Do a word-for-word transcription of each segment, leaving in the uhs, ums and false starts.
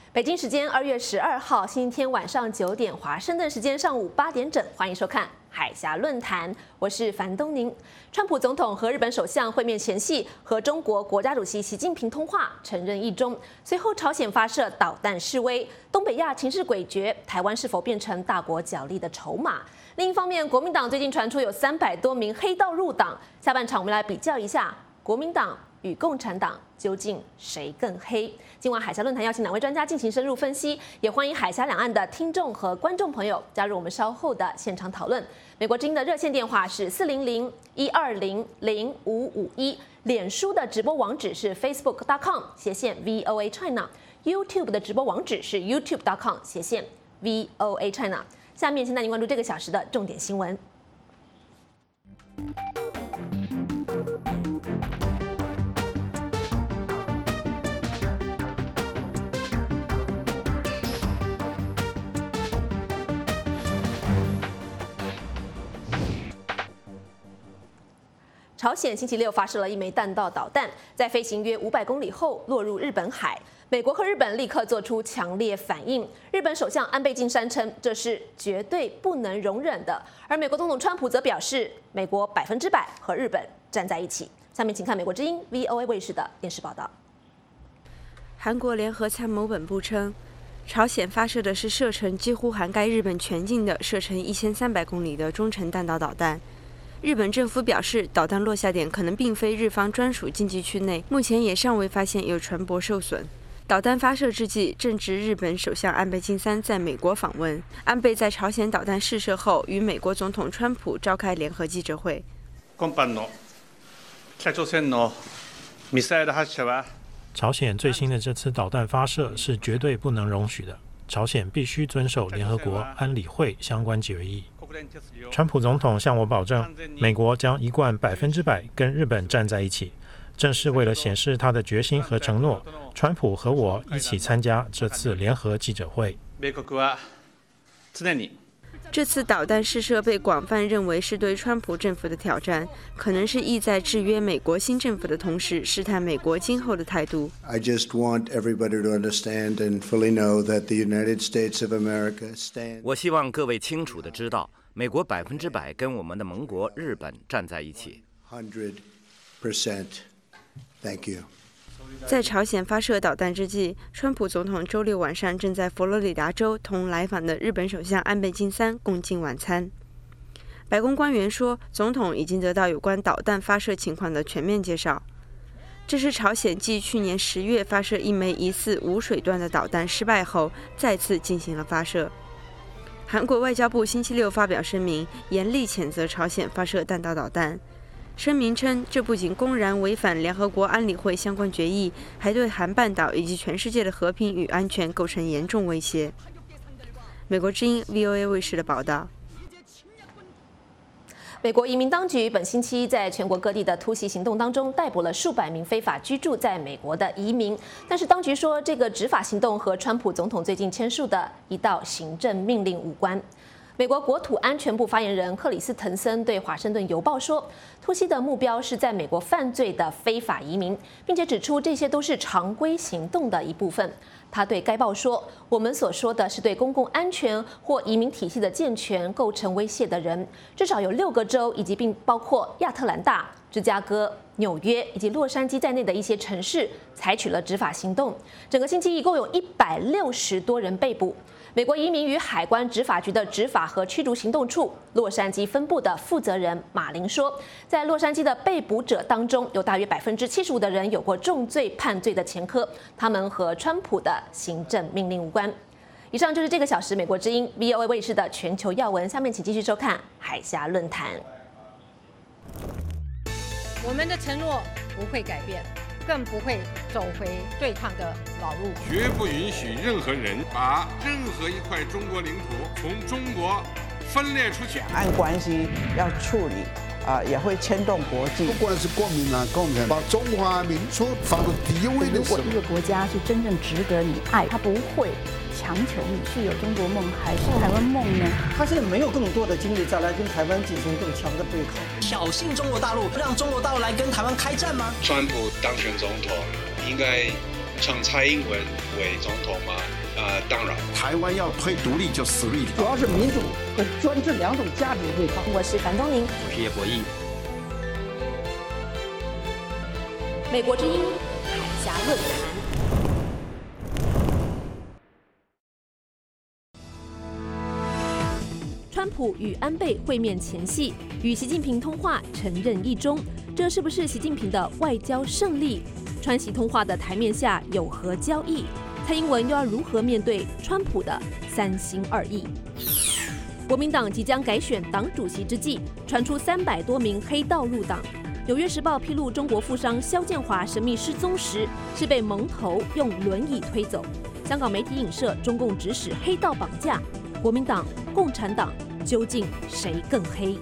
北京时间二月十二号星期天晚上九点，华盛顿时间上午八点整，欢迎收看海峡论坛，我是樊东宁。川普总统和日本首相会面前夕，和中国国家主席习近平通话，承认一中。随后，朝鲜发射导弹示威，东北亚情势诡谲，台湾是否变成大国角力的筹码？另一方面，国民党最近传出有三百多名黑道入党。下半场我们来比较一下国民党与共产党究竟谁更黑？今晚海峡论坛邀请两位专家进行深入分析，也欢迎海峡两岸的听众和观众朋友加入我们稍后的现场讨论。美国之音的热线电话是四零零一二零零五五一，脸书的直播网址是 facebook dot com 斜线 V O A China，YouTube 的直播网址是 youtube dot com 斜线 V O A China。下面请带您关注这个小时的重点新闻。朝鲜星期六发射了一枚弹道导弹，在飞行约五百公里后落入日本海。美国和日本立刻做出强烈反应。日本首相安倍晋三称这是绝对不能容忍的，而美国总统川普则表示，美国百分之百和日本站在一起。下面请看美国之音 V O A 卫视的电视报道。 韩国联合参谋本部称，朝鲜发射的是射程几乎涵盖日本全境的射程一千三百公里的中程弹道导弹。日本政府表示，导弹落下点可能并非日方专属经济区内，目前也尚未发现有船舶受损。导弹发射之际，正值日本首相安倍晋三在美国访问。安倍在朝鲜导弹试射后，与美国总统川普召开联合记者会。 今般の北朝鮮のミサイル発射は朝鲜最新的这次导弹发射是绝对不能容许的，朝鲜必须遵守联合国安理会相关决议。川普总统向我保证，美国将一贯百分之百跟日本站在一起。正是为了显示他的决心和承诺，川普和我一起参加这次联合记者会。 这次导弹试射被广泛认为是对川普政府的挑战，可能是意在制约美国新政府的同时，试探美国今后的态度。 I just want everybody to understand and fully know that the United States of America stands. 我希望各位清楚地知道，美国百分之百跟我们的盟国日本站在一起。 Hundred percent.Thank you. 在朝鲜发射导弹之际，川普总统周六晚上正在佛罗里达州同来访的日本首相安倍晋三共进晚餐。白宫官员说，总统已经得到有关导弹发射情况的全面介绍。这是朝鲜继去年十月发射一枚疑似无水段的导弹失败后，再次进行了发射。韩国外交部星期六发表声明，严厉谴责朝鲜发射弹道导弹。声明称，这不仅公然违反联合国安理会相关决议，还对韩半岛以及全世界的和平与安全构成严重威胁。美国之音 V O A 卫视的报道。 美国移民当局本星期在全国各地的突袭行动当中逮捕了数百名非法居住在美国的移民，但是当局说，这个执法行动和川普总统最近签署的一道行政命令无关。美国国土安全部发言人克里斯滕森对《华盛顿邮报》说，突袭的目标是在美国犯罪的非法移民，并且指出这些都是常规行动的一部分。他对该报说，我们所说的是对公共安全或移民体系的健全构成威胁的人。至少有六个州以及并包括亚特兰大、芝加哥、纽约以及洛杉矶在内的一些城市采取了执法行动。整个星期一共有一百六十多人被捕。美国移民与海关执法局的执法和驱逐行动处洛杉矶分部的负责人马林说，在洛杉矶的被捕者当中，有大约百分之七十五的人有过重罪判罪的前科，他们和川普的行政命令无关。以上就是这个小时美国之音 V O A 卫视的全球要闻，下面请继续收看海峡论坛。 我们的承诺不会改变，更不会走回对抗的老路， 绝不允许任何人把任何一块中国领土从中国分裂出去。 两岸关系要处理啊、呃，也会牵动国际。 不管是国民党、共产党，把中华民族放到第一位的时候， 如果一个国家是真正值得你爱，他不会强求你是有中国梦还是台湾梦呢？ 他现在没有更多的精力再来跟台湾进行更强的对抗， 挑衅中国大陆，让中国大陆来跟台湾开战吗？ 川普当选总统，应该称蔡英文为总统吗？呃，当然。 台湾要推独立就死路一条。 主要是民主和专制两种价值对抗。 我是樊东宁， 我是叶博弈。 美国之音海峡论坛。川普与安倍会面前夕，与习近平通话，承认一中，这是不是习近平的外交胜利？川习通话的台面下有何交易？蔡英文又要如何面对川普的三心二意？国民党即将改选党主席之际，传出三百多名黑道入党。纽约时报披露，中国富商肖建华神秘失踪时，是被蒙头用轮椅推走。香港媒体影射中共指使黑道绑架，国民党、共产党究竟谁更黑？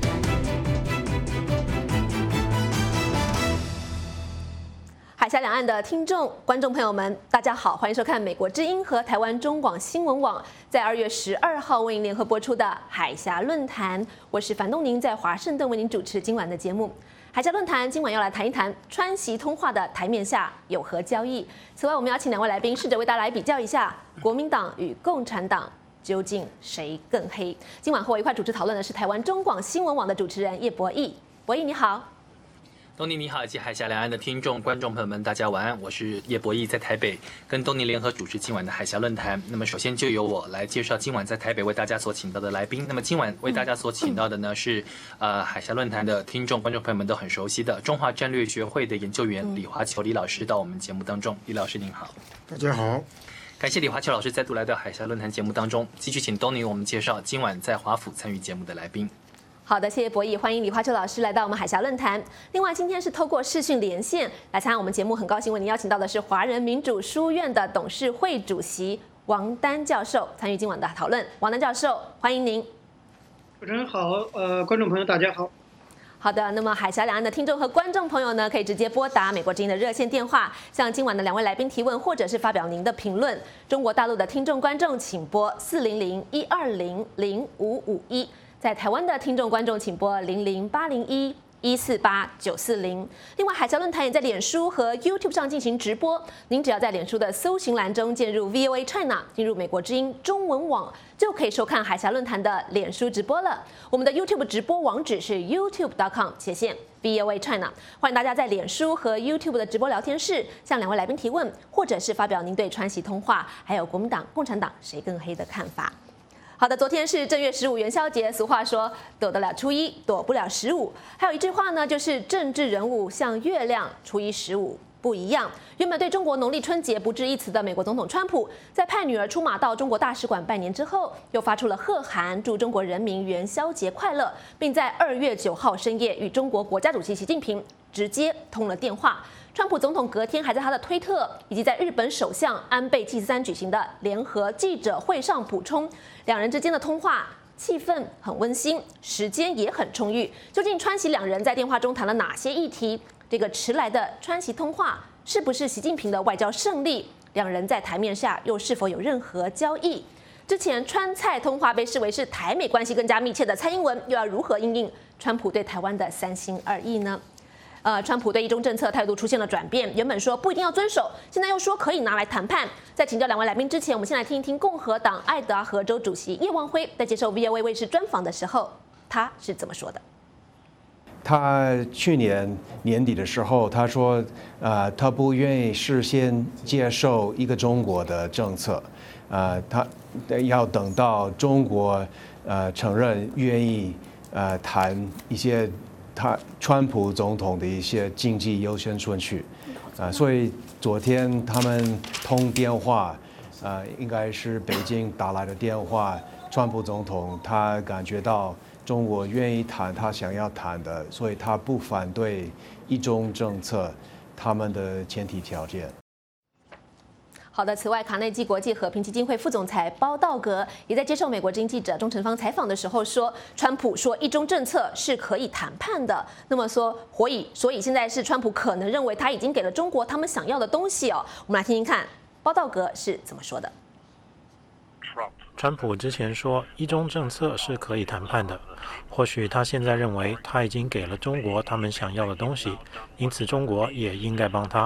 海峡两岸的听众、观众朋友们，大家好，欢迎收看美国之音和台湾中广新闻网在二月十二号为您联合播出的海峡论坛。我是樊东宁，在华盛顿为您主持今晚的节目。海峡论坛今晚要来谈一谈川习通话的台面下有何交易。此外，我们邀请两位来宾，试着为大家来比较一下国民党与共产党究竟谁更黑。今晚和我一块主持讨论的是台湾中广新闻网的主持人叶博弈。博弈你好。 东尼你好，以及海峡两岸的听众、观众朋友们，大家晚安。我是叶博弈，在台北跟东尼联合主持今晚的海峡论坛。那么，首先就由我来介绍今晚在台北为大家所请到的来宾。那么，今晚为大家所请到的呢是呃海峡论坛的听众、观众朋友们都很熟悉的中华战略学会的研究员李华球李老师到我们节目当中。李老师您好。 大家好。 感谢李华球老师再度来到海峡论坛节目当中，继续请东尼我们介绍今晚在华府参与节目的来宾。 好的，谢谢博弈，欢迎李华球老师来到我们海峡论坛。另外，今天是透过视讯连线来参加我们节目，很高兴为您邀请到的是华人民主书院的董事会主席王丹教授参与今晚的讨论。王丹教授，欢迎您。 主持人好，呃，观众朋友大家好。 好的，那么海峡两岸的听众和观众朋友呢，可以直接拨打美国之音的热线电话，向今晚的两位来宾提问，或者是发表您的评论。中国大陆的听众观众请拨四零零一二零零五五一。在台湾的听众观众，请拨零零八零一一四八九四零。另外，海峡论坛也在脸书和 YouTube 上进行直播。您只要在脸书的搜寻栏中进入 V O A China， 进入美国之音中文网，就可以收看海峡论坛的脸书直播了。我们的 YouTube 直播网址是 youtube dot com 斜线 V O A China。欢迎大家在脸书和 YouTube 的直播聊天室向两位来宾提问，或者是发表您对川习通话还有国民党、共产党谁更黑的看法。好的，昨天是正月十五元宵节，俗话说躲得了初一，躲不了十五。还有一句话呢，就是政治人物像月亮，初一十五不一样。原本对中国农历春节不置一词的美国总统川普，在派女儿出马到中国大使馆拜年之后，又发出了贺函，祝中国人民元宵节快乐，并在二月九号深夜与中国国家主席习近平直接通了电话。川普总统隔天还在他的推特以及在日本首相安倍晋三举行的联合记者会上补充，两人之间的通话气氛很温馨，时间也很充裕。究竟川习两人在电话中谈了哪些议题？这个迟来的川习通话是不是习近平的外交胜利？两人在台面下又是否有任何交易？之前川蔡通话被视为是台美关系更加密切的蔡英文，又要如何因应川普对台湾的三心二意呢？呃，川普对一中政策态度出现了转变，原本说不一定要遵守，现在又说可以拿来谈判。在请教两位来宾之前，我们先来听一听共和党爱达荷州主席叶望辉在接受 V O A 卫视专访的时候，他是怎么说的。 他去年年底的时候，他说，呃，他不愿意事先接受一个中国的政策，呃，他要等到中国呃承认愿意呃谈一些。他川普总统的一些经济优先顺序，啊，所以昨天他们通电话，啊，应该是北京打来的电话，川普总统他感觉到中国愿意谈他想要谈的，所以他不反对一中政策，他们的前提条件。 好的，此外，卡内基国际和平基金会副总裁包道格也在接受美国之音记者钟成芳采访的时候说，川普说一中政策是可以谈判的。那么说，所以所以现在是川普可能认为他已经给了中国他们想要的东西哦。我们来听听看包道格是怎么说的。 川普之前说一中政策是可以谈判的，或许他现在认为他已经给了中国他们想要的东西，因此中国也应该帮他。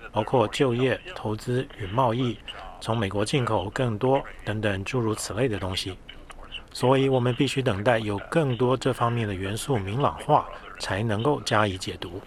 包括就业、投资与贸易，从美国进口更多等等诸如此类的东西。所以我们必须等待有更多这方面的元素明朗化，才能够加以解读。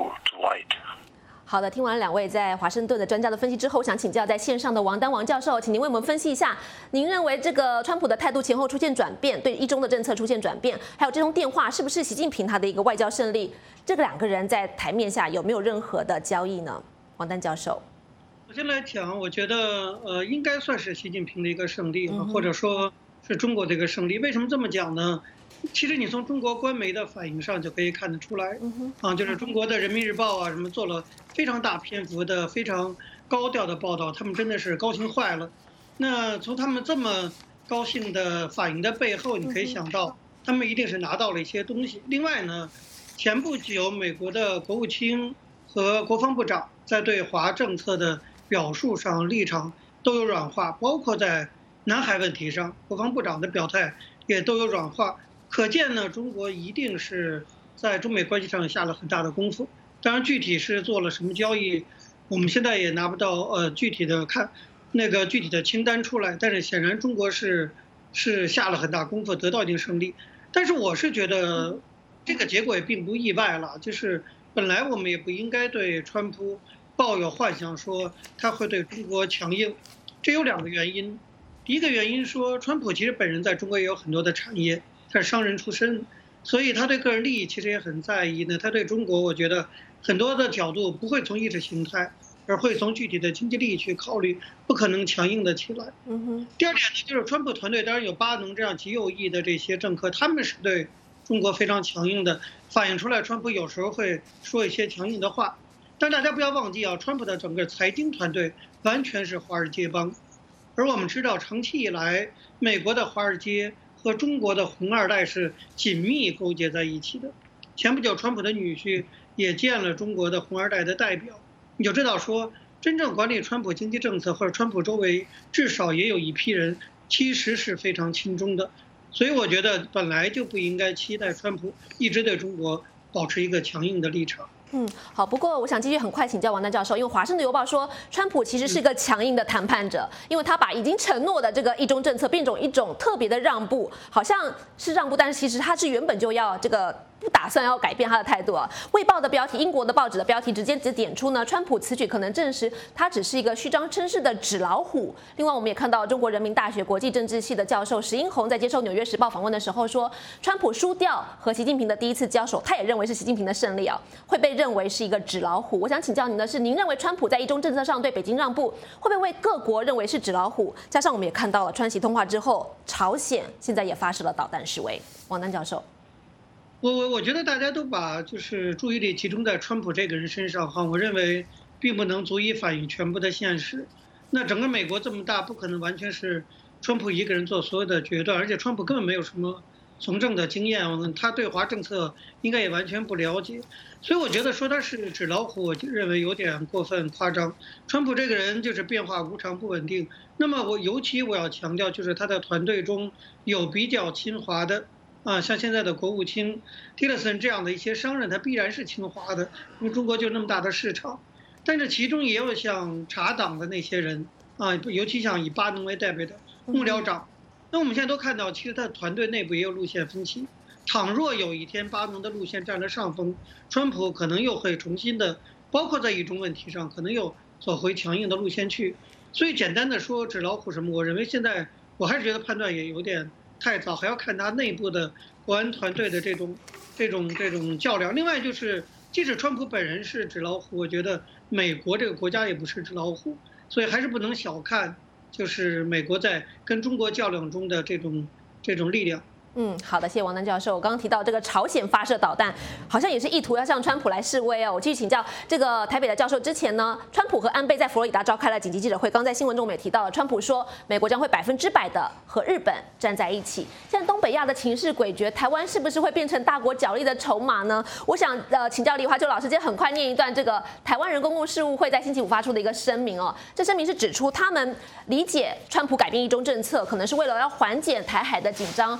好的，听完两位在华盛顿的专家的分析之后，想请教在线上的王丹王教授，请您为我们分析一下，您认为这个川普的态度前后出现转变，对一中的政策出现转变，还有这通电话是不是习近平他的一个外交胜利？这个两个人在台面下有没有任何的交易呢？王丹教授， 首先来讲，我觉得呃应该算是习近平的一个胜利，嗯、或者说是中国的一个胜利。为什么这么讲呢？其实你从中国官媒的反应上就可以看得出来，啊，就是中国的人民日报啊什么做了非常大篇幅的、非常高调的报道，他们真的是高兴坏了。那从他们这么高兴的反应的背后，你可以想到，他们一定是拿到了一些东西。另外呢，前不久美国的国务卿和国防部长在对华政策的表述上立场都有软化，包括在南海问题上，国防部长的表态也都有软化。可见呢，中国一定是在中美关系上下了很大的功夫。当然，具体是做了什么交易，我们现在也拿不到呃具体的看那个具体的清单出来。但是显然中国是是下了很大功夫，得到一定胜利。但是我是觉得这个结果也并不意外了，就是本来我们也不应该对川普抱有幻想，说他会对中国强硬。这有两个原因。第一个原因说，川普其实本人在中国也有很多的产业。他是商人出身，所以他对个人利益其实也很在意呢。他对中国，我觉得很多的角度不会从意识形态，而会从具体的经济利益去考虑，不可能强硬的起来。嗯哼。第二点呢，就是川普团队当然有巴农这样极右翼的这些政客，他们是对中国非常强硬的，反映出来川普有时候会说一些强硬的话。但大家不要忘记啊，川普的整个财经团队完全是华尔街帮，而我们知道长期以来美国的华尔街和中国的红二代是紧密勾结在一起的。前不久，川普的女婿也见了中国的红二代的代表，你就知道说，真正管理川普经济政策或者川普周围，至少也有一批人其实是非常亲中的。所以我觉得本来就不应该期待川普一直对中国保持一个强硬的立场。 嗯，好。不过我想继续很快请教王丹教授，因为《华盛顿邮报》说，川普其实是个强硬的谈判者，因为他把已经承诺的这个一中政策变成一种特别的让步，好像是让步，但是其实他是原本就要这个不打算要改变他的态度啊。《卫报》的标题，英国的报纸的标题直接只点出呢，川普此举可能证实他只是一个虚张声势的纸老虎。另外，我们也看到中国人民大学国际政治系的教授石英红在接受《纽约时报》访问的时候说，川普输掉和习近平的第一次交手，他也认为是习近平的胜利啊，会被认为是一个纸老虎。我想请教您的是，您认为川普在一中政策上对北京让步，会不会为各国认为是纸老虎？加上我们也看到了川习通话之后，朝鲜现在也发射了导弹示威。王丹教授。 我我我觉得大家都把就是注意力集中在川普这个人身上哈，我认为并不能足以反映全部的现实。那整个美国这么大，不可能完全是川普一个人做所有的决断，而且川普根本没有什么从政的经验，他对华政策应该也完全不了解。所以我觉得说他是纸老虎，我就认为有点过分夸张。川普这个人就是变化无常、不稳定。那么我尤其我要强调，就是他的团队中有比较亲华的。啊，像现在的国务卿蒂勒森这样的一些商人，他必然是亲华的，因为中国就那么大的市场。但是其中也有像茶党的那些人啊，尤其像以巴农为代表的幕僚长。那我们现在都看到，其实他的团队内部也有路线分歧。倘若有一天巴农的路线占了上风，川普可能又会重新的，包括在一中问题上，可能又走回强硬的路线去。所以简单的说纸老虎什么，我认为现在我还是觉得判断也有点太早，还要看他内部的国安团队的这种、这种、这种较量。另外就是，即使川普本人是纸老虎，我觉得美国这个国家也不是纸老虎，所以还是不能小看，就是美国在跟中国较量中的这种、这种力量。 嗯，好的，谢谢王丹教授。我刚刚提到这个朝鲜发射导弹，好像也是意图要向川普来示威哦。我继续请教这个台北的教授，之前呢，川普和安倍在佛罗里达召开了紧急记者会，刚在新闻中我们也提到了，川普说美国将会百分之百的和日本站在一起。现在东北亚的情势诡谲，台湾是不是会变成大国角力的筹码呢？我想呃请教李华秋老师，今天很快念一段这个台湾人公共事务会在星期五发出的一个声明哦。这声明是指出他们理解川普改变一中政策，可能是为了要缓解台海的紧张和美。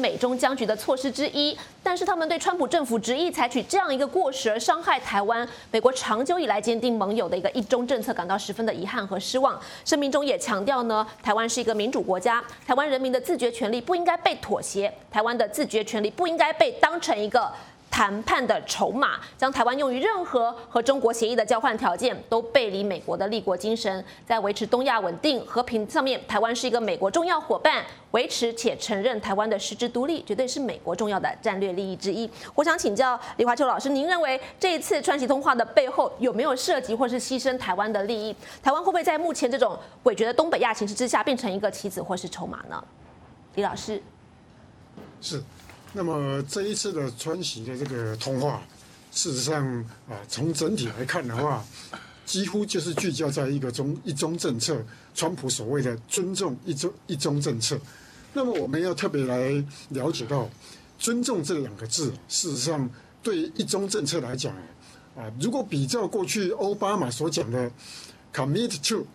美中僵局的措施之一。但是他们对川普政府执意采取这样一个过时而伤害台湾、美国长久以来坚定盟友的一个一中政策感到十分的遗憾和失望。声明中也强调呢，台湾是一个民主国家，台湾人民的自决权利不应该被妥协，台湾的自决权利不应该被当成一个谈判的筹码，将台湾用于任何和中国协议的交换条件，都背离美国的立国精神。在维持东亚稳定和平上面，台湾是一个美国重要伙伴，维持且承认台湾的实质独立，绝对是美国重要的战略利益之一。我想请教李华秋老师，您认为这一次川习通话的背后有没有涉及或是牺牲台湾的利益？台湾会不会在目前这种诡谲的东北亚形势之下，变成一个棋子或是筹码呢？李老师， 是。那么这一次的川习的这个通话，事实上啊，从整体来看的话，几乎就是聚焦在一个中一中政策，川普所谓的尊重一中一中政策。那么我们要特别来了解到，尊重这两个字，事实上对一中政策来讲啊，如果比较过去奥巴马所讲的 commit to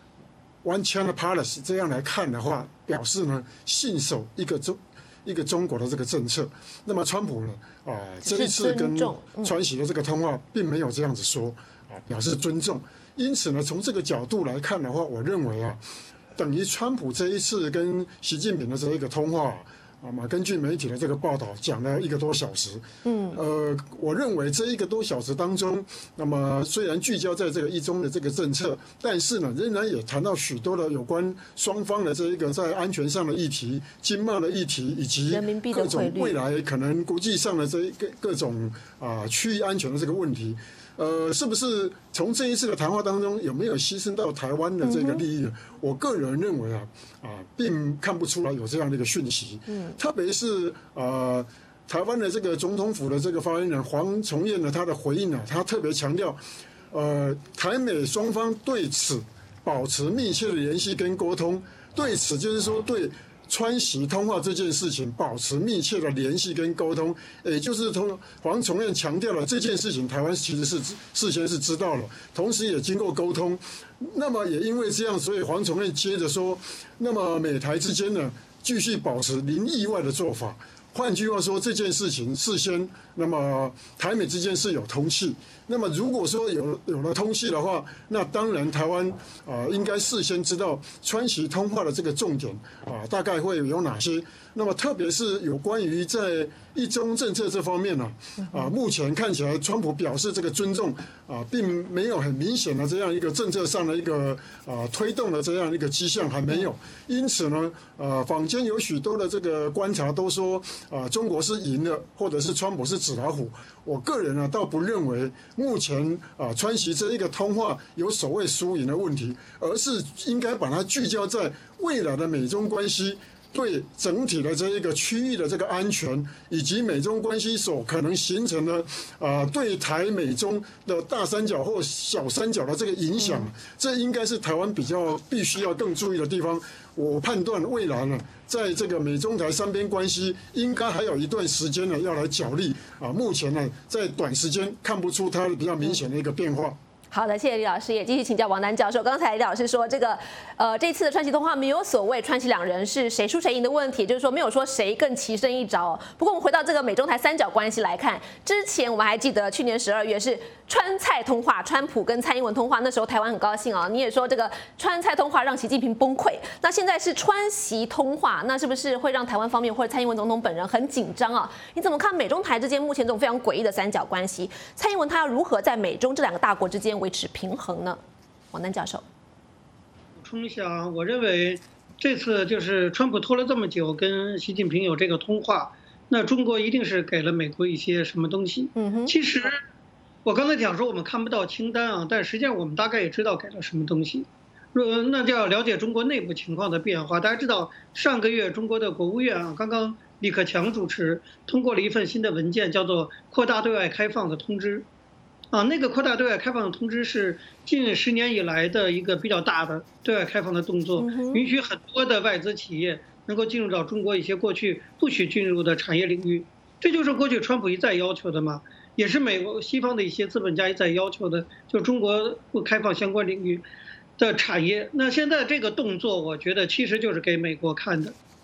one China policy 这样来看的话，表示呢信守一个中。一个中国的这个政策，那么川普呢？啊、呃，这一次跟川习的这个通话，并没有这样子说啊，表示尊重。因此呢，从这个角度来看的话，我认为啊，等于川普这一次跟习近平的这一个通话。啊嘛，根据媒体的这个报道，讲了一个多小时。嗯，呃，我认为这一个多小时当中，那么虽然聚焦在这个一中的这个政策，但是呢，仍然也谈到许多的有关双方的这一个在安全上的议题、经贸的议题，以及各种未来可能国际上的这一个各种啊区域安全的这个问题。呃，是不是从这一次的谈话当中有没有牺牲到台湾的这个利益？嗯、我个人认为啊，啊，并看不出来有这样的一个讯息。嗯，特别是呃，台湾的这个总统府的这个发言人黄崇彦呢，他的回应呢、啊，他特别强调，呃，台美双方对此保持密切的联系跟沟通，对此就是说对。川习通话这件事情保持密切的联系跟沟通，也就是从黄崇彦强调了这件事情，台湾其实是事先是知道了，同时也经过沟通。那么也因为这样，所以黄崇彦接着说，那么美台之间呢，继续保持零意外的做法。换句话说，这件事情事先，那么台美之间是有通气。那么如果说有有了通气的话，那当然台湾啊、呃、应该事先知道川习通话的这个重点啊、呃、大概会有哪些。那么特别是有关于在一中政策这方面呢，啊、呃，目前看起来川普表示这个尊重啊、呃，并没有很明显的这样一个政策上的一个啊、呃、推动的这样一个迹象还没有。因此呢，呃，坊间有许多的这个观察都说啊、呃，中国是赢了，或者是川普是纸老虎。我个人呢，倒不认为目前啊、呃、川习这一个通话有所谓输赢的问题，而是应该把它聚焦在未来的美中关系。对整体的这一个区域的这个安全，以及美中关系所可能形成的啊、呃，对台美中的大三角或小三角的这个影响，这应该是台湾比较必须要更注意的地方。我判断未来呢，在这个美中台三边关系，应该还有一段时间呢要来角力啊。目前呢，在短时间看不出它比较明显的一个变化。 好的，谢谢李老师，也继续请教王丹教授。刚才李老师说，这个呃，这次的川习通话没有所谓川习两人是谁输谁赢的问题，就是说没有说谁更棋胜一招。不过我们回到这个美中台三角关系来看，之前我们还记得去年十二月是川蔡通话，川普跟蔡英文通话，那时候台湾很高兴啊。你也说这个川蔡通话让习近平崩溃，那现在是川习通话，那是不是会让台湾方面或者蔡英文总统本人很紧张啊？你怎么看美中台之间目前这种非常诡异的三角关系？蔡英文他要如何在美中这两个大国之间维持平衡呢？王丹教授， 补充一下啊，我认为这次就是川普拖了这么久跟习近平有这个通话，那中国一定是给了美国一些什么东西。嗯哼，其实我刚才讲说我们看不到清单啊，但实际上我们大概也知道给了什么东西。呃，那就要了解中国内部情况的变化。大家知道，上个月中国的国务院啊，刚刚李克强主持通过了一份新的文件，叫做《扩大对外开放的通知》。啊，那个扩大对外开放的通知是近十年以来的一个比较大的对外开放的动作，允许很多的外资企业能够进入到中国一些过去不许进入的产业领域。这就是过去川普一再要求的嘛，也是美国西方的一些资本家一再要求的，就中国不开放相关领域的产业。那现在这个动作，我觉得其实就是给美国看的。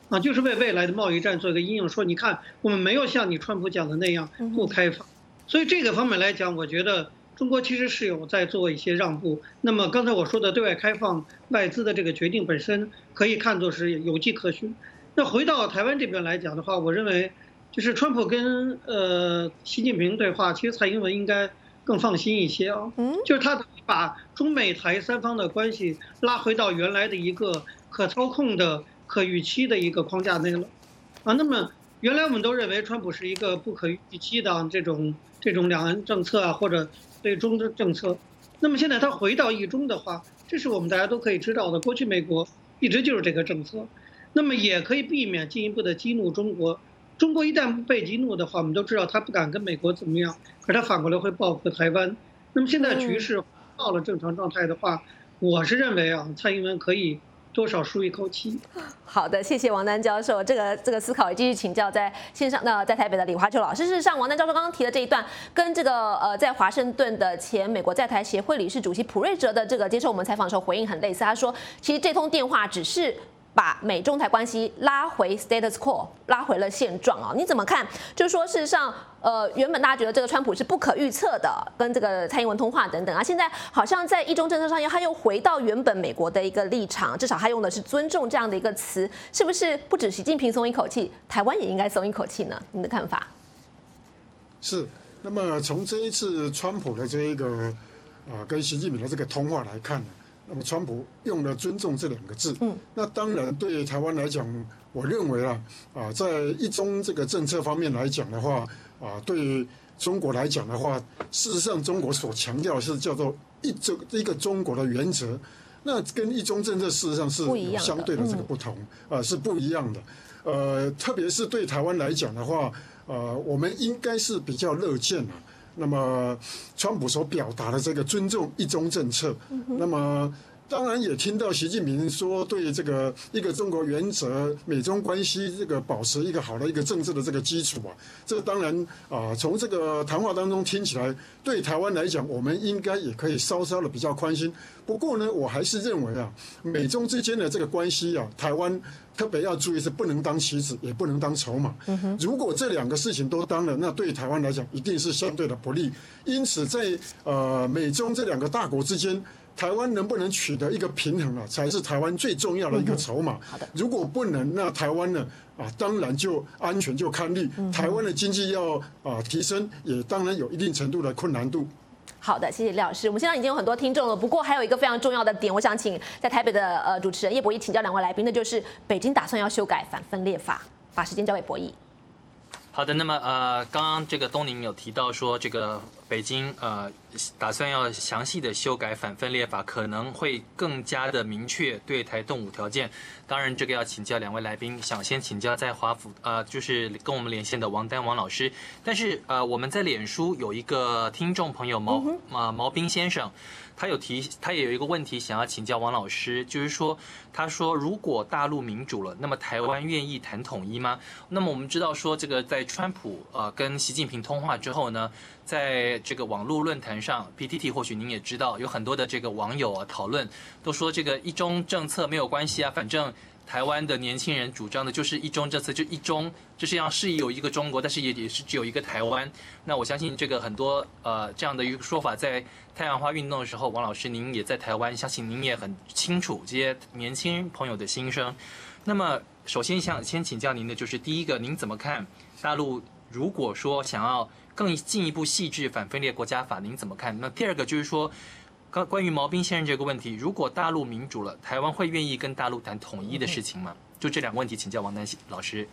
啊，就是为未来的贸易战做一个阴影，说你看我们没有像你川普讲的那样不开放。所以这个方面来讲，我觉得中国其实是有在做一些让步。那么刚才我说的对外开放外资的这个决定本身可以看作是有迹可循。那回到台湾这边来讲的话，我认为就是川普跟呃习近平对话，其实蔡英文应该更放心一些啊。嗯，就是他把中美台三方的关系拉回到原来的一个可操控的、可预期的一个框架内了。啊，那么原来我们都认为川普是一个不可预期的这种这种两岸政策啊，或者对中的政策。那么现在他回到一中的话，这是我们大家都可以知道的。过去美国一直就是这个政策，那么也可以避免进一步的激怒中国。中国一旦不被激怒的话，我们都知道他不敢跟美国怎么样，可他反过来会报复台湾。那么现在局势到了正常状态的话，我是认为啊，蔡英文可以多少舒一口气。 好的，谢谢王丹教授，这个这个思考也继续请教在线上那在台北的李华秋老师。事实上，王丹教授刚刚提的这一段，跟这个呃在华盛顿的前美国在台协会理事主席普瑞哲的这个接受我们采访的时候回应很类似。他说，其实这通电话只是把美中台关系拉回 status quo， 拉回了现状啊，你怎么看？就是说，事实上，呃，原本大家觉得这个川普是不可预测的，跟这个蔡英文通话等等啊，现在好像在一中政策上，他又回到原本美国的一个立场，至少他用的是尊重这样的一个词，是不是不止习近平松一口气，台湾也应该松一口气呢？您的看法？ 是。那么从这一次川普的这一个啊、呃、跟习近平的这个通话来看呢？那么，川普用了“尊重”这两个字。嗯，那当然对台湾来讲，我认为啊，啊，在一中这个政策方面来讲的话，啊，对中国来讲的话，事实上中国所强调的是叫做一中一个中国的原则，那跟一中政策事实上是有相对的这个不同，啊，是不一样的。呃，特别是对台湾来讲的话，呃，我们应该是比较乐见啊。那么，川普所表达的这个尊重一中政策，那么当然也听到习近平说对这个一个中国原则、美中关系这个保持一个好的一个政治的这个基础啊，这当然啊，从这个谈话当中听起来，对台湾来讲，我们应该也可以稍稍的比较宽心。不过呢，我还是认为啊，美中之间的这个关系啊，台湾特别要注意是不能当棋子，也不能当筹码。如果这两个事情都当了，那对台湾来讲一定是相对的不利。因此在，呃美中这两个大国之间，台湾能不能取得一个平衡啊，才是台湾最重要的一个筹码。如果不能，那台湾呢啊，当然就安全就堪虑。台湾的经济要啊提升，也当然有一定程度的困难度。 好的，谢谢廖老师。我们现在已经有很多听众了，不过还有一个非常重要的点，我想请在台北的呃主持人叶博弈请教两位来宾，那就是北京打算要修改反分裂法，把时间交给博弈。 好的，那么呃，刚刚这个东宁有提到说，这个北京呃打算要详细的修改反分裂法，可能会更加的明确对台动武条件。当然，这个要请教两位来宾，想先请教在华府呃，就是跟我们连线的王丹王老师。但是呃，我们在脸书有一个听众朋友毛啊、呃、毛斌先生。他有提，他也有一个问题想要请教王老师，就是说，他说如果大陆民主了，那么台湾愿意谈统一吗？那么我们知道说，这个在川普呃跟习近平通话之后呢，在这个网络论坛上 ，P T T 或许您也知道，有很多的这个网友啊讨论，都说这个一中政策没有关系啊，反正台湾的年轻人主张的就是一中政策，就一中就是要是有一个中国，但是也也是只有一个台湾。那我相信这个很多呃这样的一个说法，在太阳花运动的时候，王老师您也在台湾，相信您也很清楚这些年轻朋友的心声。那么首先想先请教您的就是第一个，您怎么看大陆如果说想要更进一步细致反分裂国家法，您怎么看？那第二个就是说，关于毛斌先生这个问题，如果大陆民主了，台湾会愿意跟大陆谈统一的事情吗？就这两个问题，请教王丹老师。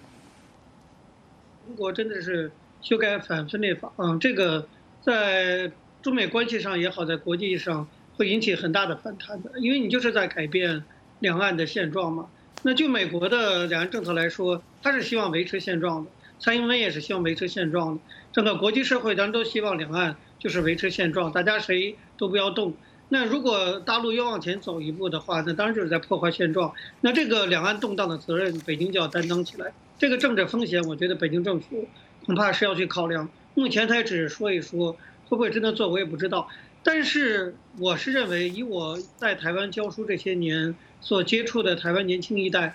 中国真的是修改反分裂法，嗯，这个在中美关系上也好，在国际上会引起很大的反弹的，因为你就是在改变两岸的现状嘛。那就美国的两岸政策来说，他是希望维持现状的，蔡英文也是希望维持现状的，整个国际社会当然都希望两岸就是维持现状，大家谁都不要动。那如果大陆要往前走一步的话，那当然就是在破坏现状。那这个两岸动荡的责任，北京就要担当起来。这个政治风险，我觉得北京政府恐怕是要去考量。目前他也只是说一说，会不会真的做，我也不知道。但是我是认为，以我在台湾教书这些年所接触的台湾年轻一代，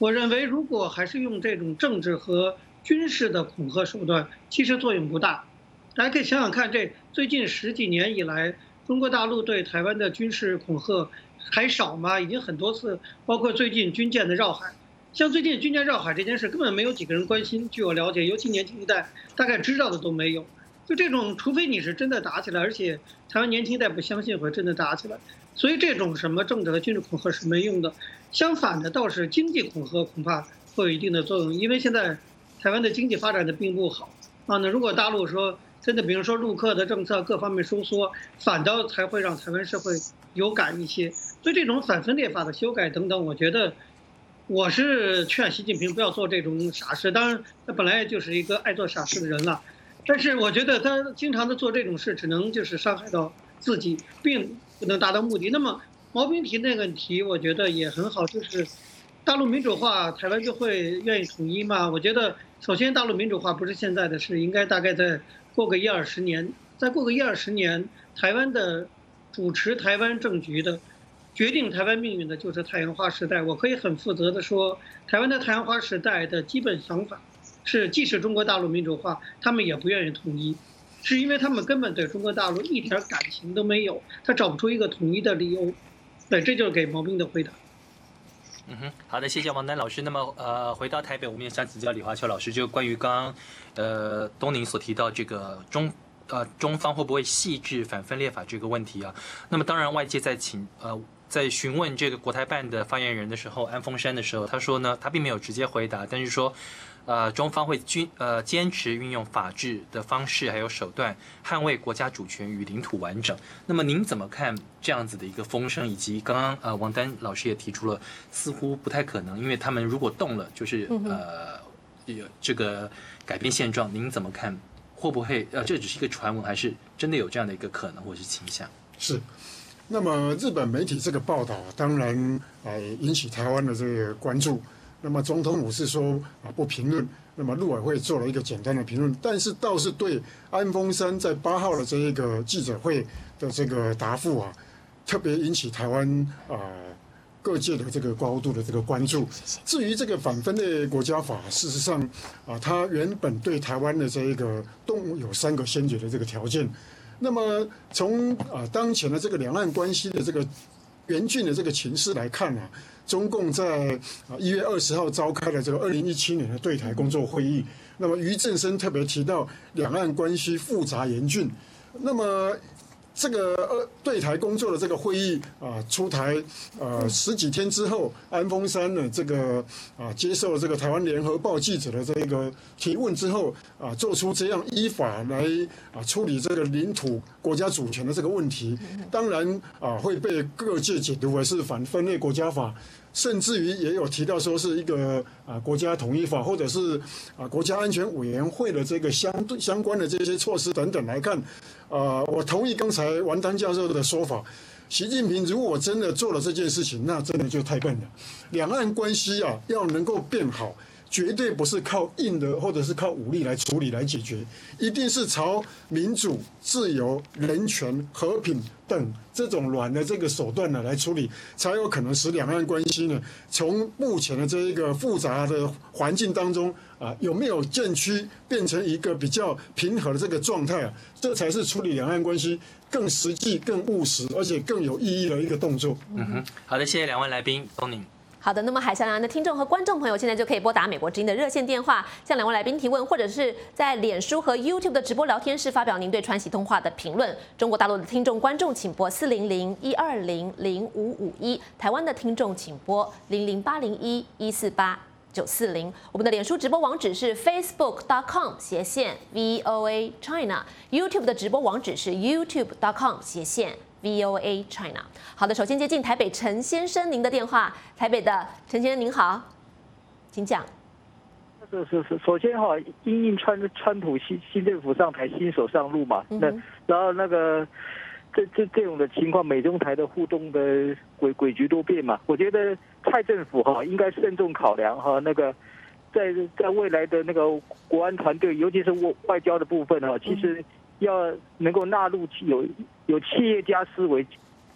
我认为如果还是用这种政治和军事的恐吓手段，其实作用不大。大家可以想想看，这最近十几年以来，中国大陆对台湾的军事恐吓还少吗？已经很多次，包括最近军舰的绕海。像最近军舰绕海这件事，根本没有几个人关心。据我了解，尤其年轻一代，大概知道的都没有。就这种，除非你是真的打起来，而且台湾年轻一代不相信会真的打起来，所以这种什么政治和军事恐吓是没用的。相反的，倒是经济恐吓恐怕会有一定的作用，因为现在台湾的经济发展的并不好啊。那如果大陆说真的，比如说陆客的政策各方面收缩，反倒才会让台湾社会有感一些。所以这种反分裂法的修改等等，我觉得。我是劝习近平不要做这种傻事，当然他本来就是一个爱做傻事的人了，但是我觉得他经常的做这种事，只能就是伤害到自己，并不能达到目的。那么毛斌提那个问题，我觉得也很好，就是大陆民主化，台湾就会愿意统一吗？我觉得首先大陆民主化不是现在的事，应该大概再过个一二十年，再过个一二十年，台湾的主持台湾政局的。决定台湾命运的就是太阳花时代。我可以很负责地说，台湾的太阳花时代的基本想法是，即使中国大陆民主化，他们也不愿意统一，是因为他们根本对中国大陆一点感情都没有，他找不出一个统一的理由。对，这就是给毛斌的回答。 嗯哼，好的，谢谢王丹老师。那么呃，回到台北，我们也想请教李华秋老师，就关于刚刚呃东宁所提到这个中。呃，中方会不会细致反分裂法这个问题啊？那么当然，外界在请呃在询问这个国台办的发言人的时候，安峰山的时候，他说呢，他并没有直接回答，但是说，呃，中方会均呃坚持运用法治的方式还有手段，捍卫国家主权与领土完整。那么您怎么看这样子的一个风声？以及刚刚呃王丹老师也提出了，似乎不太可能，因为他们如果动了，就是呃有这个改变现状。您怎么看？会不会呃，这只是一个传闻，还是真的有这样的一个可能或是倾向？ 是。那么日本媒体这个报道，当然呃引起台湾的这个关注。那么总统府是说啊不评论，那么陆委会做了一个简单的评论，但是倒是对安峰山在八号的这一个记者会的这个答复啊，特别引起台湾啊。呃各界的这个高度的这个关注。至于这个反分裂国家法，事实上啊，它原本对台湾的这一个动有三个先决的这个条件。那么从啊当前的这个两岸关系的这个严峻的这个情势来看啊，中共在啊一月二十号召开了这个二零一七年的对台工作会议。那么俞正声特别提到两岸关系复杂严峻。那么这个呃对台工作的这个会议啊出台呃十几天之后，安峰山呢这个啊接受了这个台湾联合报记者的这个提问之后啊，做出这样依法来啊处理这个领土国家主权的这个问题，当然啊会被各界解读为是反分裂国家法。甚至于也有提到说是一个啊国家统一法，或者是啊国家安全委员会的这个相对相关的这些措施等等来看，啊我同意刚才王丹教授的说法，习近平如果真的做了这件事情，那真的就太笨了。两岸关系啊要能够变好，绝对不是靠硬的或者是靠武力来处理来解决，一定是朝民主、自由、人权、和平等这种软的这个手段呢来处理，才有可能使两岸关系呢从目前的这一个复杂的环境当中啊，有没有渐趋变成一个比较平和的这个状态啊？这才是处理两岸关系更实际、更务实，而且更有意义的一个动作。 嗯哼，好的，谢谢两位来宾，东宁。 好的，那么海峡两岸的听众和观众朋友，现在就可以拨打美国之音的热线电话，向两位来宾提问，或者是在脸书和 YouTube 的直播聊天室发表您对川习通话的评论。中国大陆的听众观众请拨四零零一二零零五五一，台湾的听众请拨零零八零一一四八九四零。我们的脸书直播网址是 facebook.com 斜线 VOA China，YouTube 的直播网址是 youtube.com 斜线。V O A China。好的，首先接进台北陈先生您的电话。台北的陈先生您好，请讲。 是是是，首先哈，因应川川普新新政府上台，新手上路嘛，那然后那个这这这种的情况，美中台的互动的诡诡谲多变嘛，我觉得蔡政府哈应该慎重考量哈，那个在在未来的那个国安团队，尤其是外外交的部分哈，其实要能够纳入有有企业家思维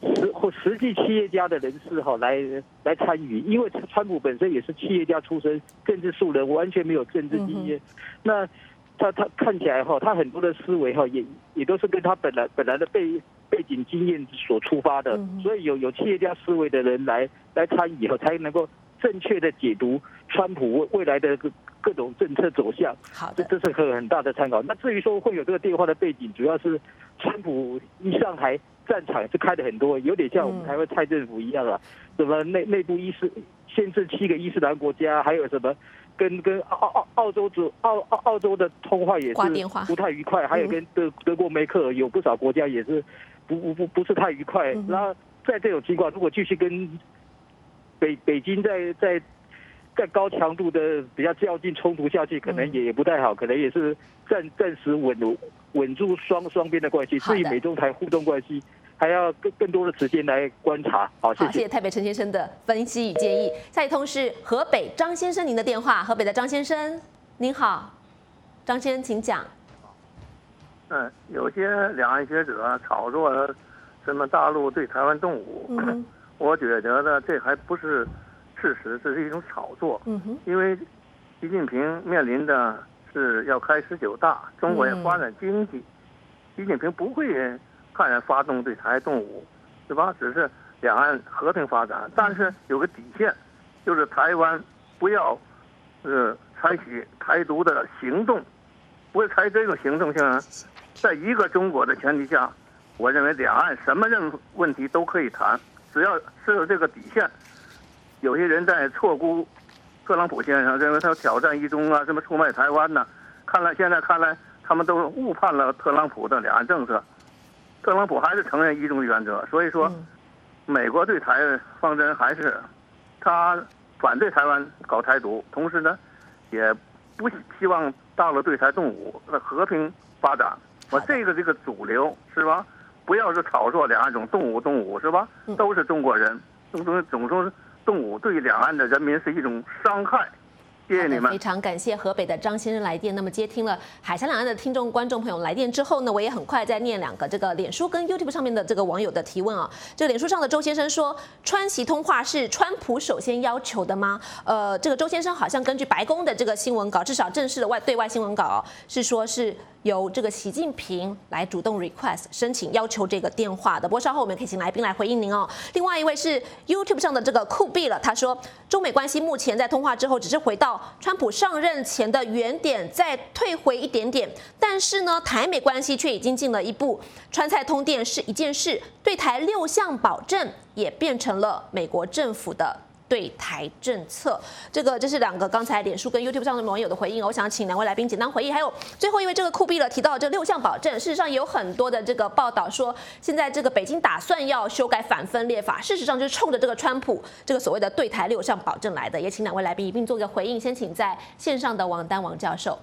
实或实际企业家的人士哈来来参与，因为川普本身也是企业家出身，政治素人，完全没有政治经验。嗯、那他他看起来哈，他很多的思维哈也也都是跟他本来本来的背背景经验所出发的，嗯、所以有有企业家思维的人来来参与后，才能够正确的解读川普未来的各种政策走向。 好的，这这是很很大的参考。那至于说会有这个电话的背景，主要是川普一上台战场是开的很多，有点像我们台湾蔡政府一样啊，什么内内部伊斯限制七个伊斯兰国家，还有什么跟跟澳澳澳洲主澳澳澳洲的通话也是不太愉快，还有跟德德国梅克尔有不少国家也是不不不不是太愉快。然后在这种情况，如果继续跟北北京在在在高强度的比较较劲冲突下去，可能也也不太好，可能也是暂暂时稳稳住双双边的关系。至于美中台互动关系，还要更更多的时间来观察。好，谢谢。 好，谢谢台北陈先生的分析与建议。下一通是河北张先生您的电话，河北的张先生，您好，张先生请讲。 嗯，有些两岸学者炒作什么大陆对台湾动武，嗯、我觉得呢，这还不是事实，这是一种炒作。嗯哼，因为习近平面临的是要开十九大，中国要发展经济，嗯、习近平不会悍然发动对台动武，对吧？只是两岸和平发展，但是有个底线，就是台湾不要呃采取台独的行动，不会采取这种行动性，在一个中国的前提下，我认为两岸什么任问题都可以谈，只要是有这个底线。有些人在错估特朗普先生，认为他挑战一中啊，什么出卖台湾呢、啊？看来现在看来，他们都误判了特朗普的两岸政策。特朗普还是承认一中的原则，所以说，美国对台方针还是他反对台湾搞台独，同时呢，也不希望大陆对台动武，和平发展。我这个这个主流是吧？不要是炒作两岸种动武动武是吧？都是中国人，总总总说动武对两岸的人民是一种伤害。谢谢你们。 非常感谢河北的张先生来电。那么接听了海峡两岸的听众观众朋友来电之后呢，我也很快再念两个这个脸书跟 YouTube 上面的这个网友的提问啊。这个脸书上的周先生说，川习通话是川普首先要求的吗？呃，这个周先生好像根据白宫的这个新闻稿，至少正式的外对外新闻稿、哦、是说是由这个习近平来主动 request 申请要求这个电话的。不过稍后我们可以请来宾来回应您哦。另外一位是 YouTube 上的这个酷毙了，他说中美关系目前在通话之后只是回到川普上任前的原点，再退回一点点，但是呢，台美关系却已经进了一步。川菜通电是一件事，对台六项保证也变成了美国政府的对台政策。这个这是两个刚才脸书跟 YouTube 上的网友的回应，我想请两位来宾简单回应。还有最后一位这个酷毙了提到这六项保证，事实上也有很多的这个报道说，现在这个北京打算要修改反分裂法，事实上就是冲着这个川普这个所谓的对台六项保证来的。也请两位来宾一并做个回应。先请在线上的王丹王教授。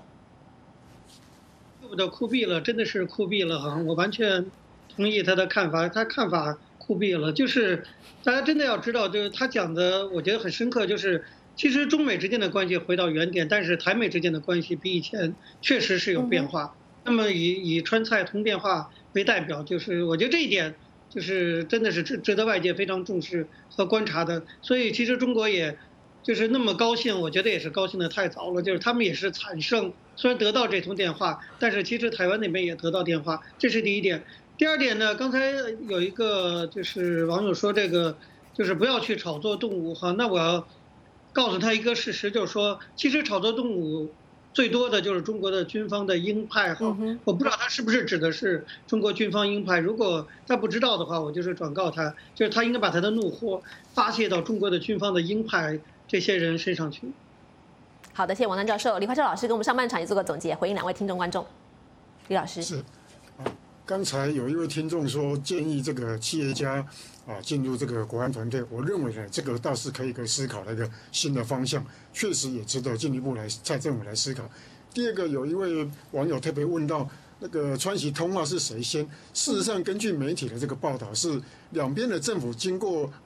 的酷毙了，真的是酷毙了哈！我完全同意他的看法，他看法酷毙了，就是大家真的要知道，就是他讲的，我觉得很深刻，就是其实中美之间的关系回到原点，但是台美之间的关系比以前确实是有变化。嗯、那么以以川菜通电话为代表，就是我觉得这一点就是真的是值值得外界非常重视和观察的。所以其实中国也就是那么高兴，我觉得也是高兴的太早了，就是他们也是惨胜。虽然得到这通电话，但是其实台湾那边也得到电话，这是第一点。第二点呢，刚才有一个就是网友说这个就是不要去炒作动武哈，那我要告诉他一个事实，就是说其实炒作动武最多的就是中国的军方的鹰派哈，我不知道他是不是指的是中国军方鹰派，如果他不知道的话，我就是转告他，就是他应该把他的怒火发泄到中国的军方的鹰派这些人身上去。 好的，谢谢王丹教授。李怀超老师跟我们上半场也做个总结，回应两位听众观众。李老师是，啊，刚才有一位听众说建议这个企业家啊进入这个国安团队，我认为呢，这个倒是可以可以思考的一个新的方向，确实也值得进一步来蔡政府来思考。第二个，有一位网友特别问到那个川习通话是谁先？事实上，根据媒体的这个报道，是两边的政府经过啊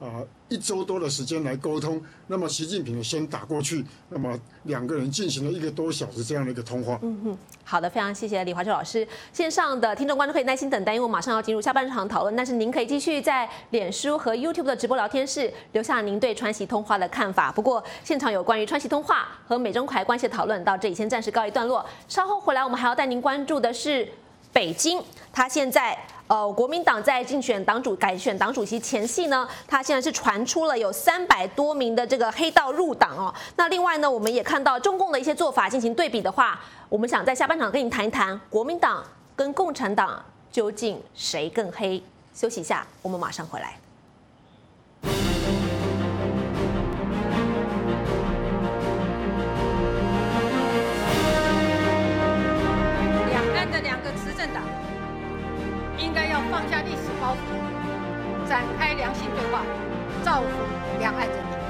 一周多的时间来沟通，那么习近平先打过去，那么两个人进行了一个多小时这样的一个通话。 嗯哼，好的，非常谢谢李华洲老师。线上的听众观众可以耐心等待，因为我马上要进入下半场讨论，但是您可以继续在脸书和 YouTube 的直播聊天室留下您对川习通话的看法。不过现场有关于川习通话和美中台关系的讨论到这里先暂时告一段落，稍后回来我们还要带您关注的是北京，它现在。呃，国民党在竞选党主改选党主席前夕呢，他现在是传出了有三百多名的这个黑道入党哦。那另外呢，我们也看到中共的一些做法进行对比的话，我们想在下半场跟你谈一谈国民党跟共产党究竟谁更黑。休息一下，我们马上回来。 两岸的两个执政党。应该要放下历史包袱，展开良性对话，造福两岸人民。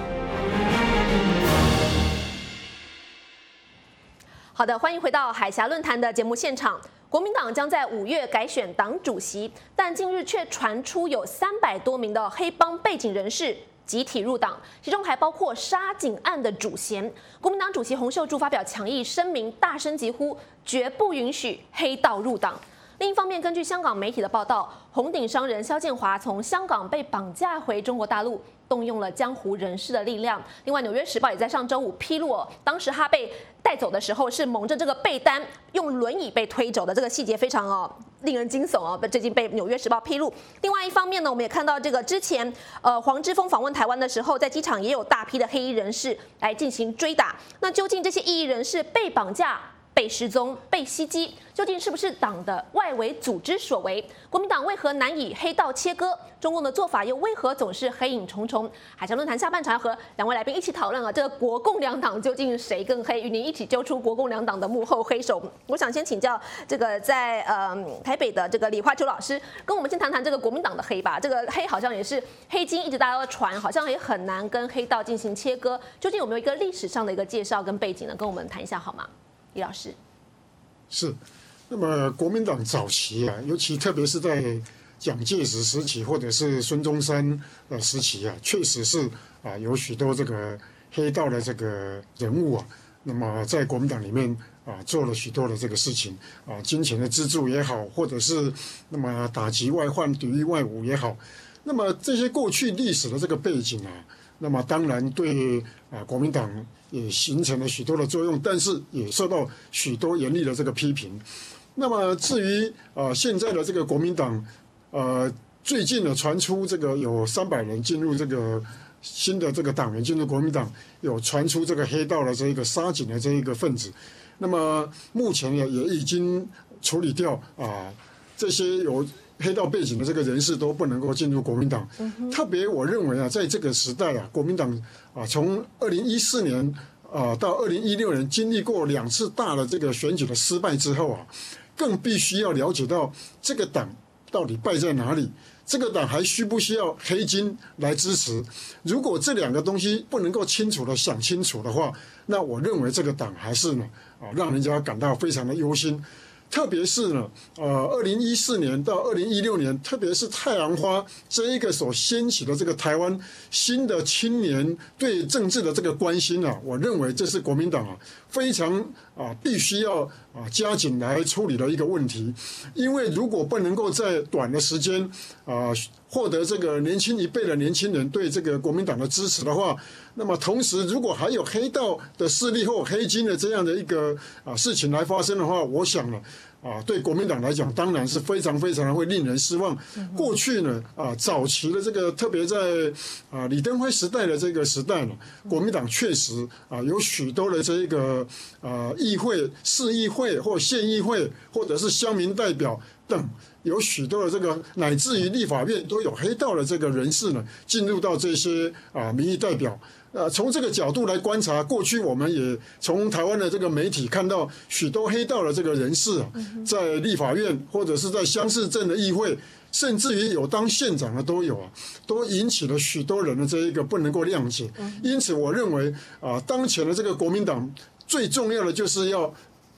好的，欢迎回到海峡论坛的节目现场。国民党将在五月改选党主席，但近日却传出有三百多名的黑帮背景人士集体入党，其中还包括杀警案的主嫌。国民党主席洪秀柱发表强硬声明，大声疾呼绝不允许黑道入党。另一方面，根据香港媒体的报道，红顶商人萧建华从香港被绑架回中国大陆，动用了江湖人士的力量。另外，《纽约时报》也在上周五披露，哦，当时他被带走的时候是蒙着这个被单，用轮椅被推走的，这个细节非常哦令人惊悚哦。最近被《纽约时报》披露。另外一方面呢，我们也看到这个之前呃黄之锋访问台湾的时候，在机场也有大批的黑衣人士来进行追打。那究竟这些异议人士被绑架、被失踪、被袭击，究竟是不是党的外围组织所为？国民党为何难以黑道切割？中共的做法又为何总是黑影重重？海峡论坛下半场要和两位来宾一起讨论啊，这个国共两党究竟谁更黑？与您一起揪出国共两党的幕后黑手。我想先请教这个在呃台北的这个李华洲老师，跟我们先谈谈这个国民党的黑吧。这个黑好像也是黑金，一直大家都传，好像也很难跟黑道进行切割。究竟有没有一个历史上的一个介绍跟背景呢？跟我们谈一下好吗？李老师。 是，那么国民党早期啊，尤其特别是在蒋介石时期或者是孙中山呃时期啊，确实是啊有许多这个黑道的这个人物啊，那么在国民党里面啊做了许多的这个事情啊，金钱的资助也好，或者是那么打击外患、抵御外侮也好，那么这些过去历史的这个背景啊，那么当然对啊国民党也形成了许多的作用，但是也受到许多严厉的这个批评。那么至于呃现在的这个国民党，呃最近呢传出这个有三百人进入这个新的这个党员进入国民党，有传出这个黑道的这一个杀警的这一个分子。那么目前呢也已经处理掉啊这些有黑道背景的这个人士都不能够进入国民党。特别我认为啊，在这个时代啊，国民党啊，从二零一四年啊到二零一六年经历过两次大的这个选举的失败之后啊，更必须要了解到这个党到底败在哪里，这个党还需不需要黑金来支持？如果这两个东西不能够清楚的想清楚的话，那我认为这个党还是呢啊，让人家感到非常的忧心。特别是呢，呃，二零一四年到二零一六年，特别是太阳花这一个所掀起的这个台湾新的青年对政治的这个关心啊，我认为这是国民党啊非常啊必须要啊加紧来处理的一个问题，因为如果不能够在短的时间啊获得这个年轻一辈的年轻人对这个国民党的支持的话，那么同时如果还有黑道的势力或黑金的这样的一个啊事情来发生的话，我想呢啊对国民党来讲当然是非常非常的会令人失望。过去呢啊早期的这个特别在啊李登辉时代的这个时代呢，国民党确实啊有许多的这个啊议会、市议会或县议会或者是乡民代表等，有许多的这个乃至于立法院都有黑道的这个人士呢进入到这些啊民意代表。呃，从这个角度来观察，过去我们也从台湾的这个媒体看到许多黑道的这个人士啊，在立法院或者是在乡市镇的议会，甚至于有当县长的都有啊，都引起了许多人的这一个不能够谅解。因此，我认为啊，当前的这个国民党最重要的就是要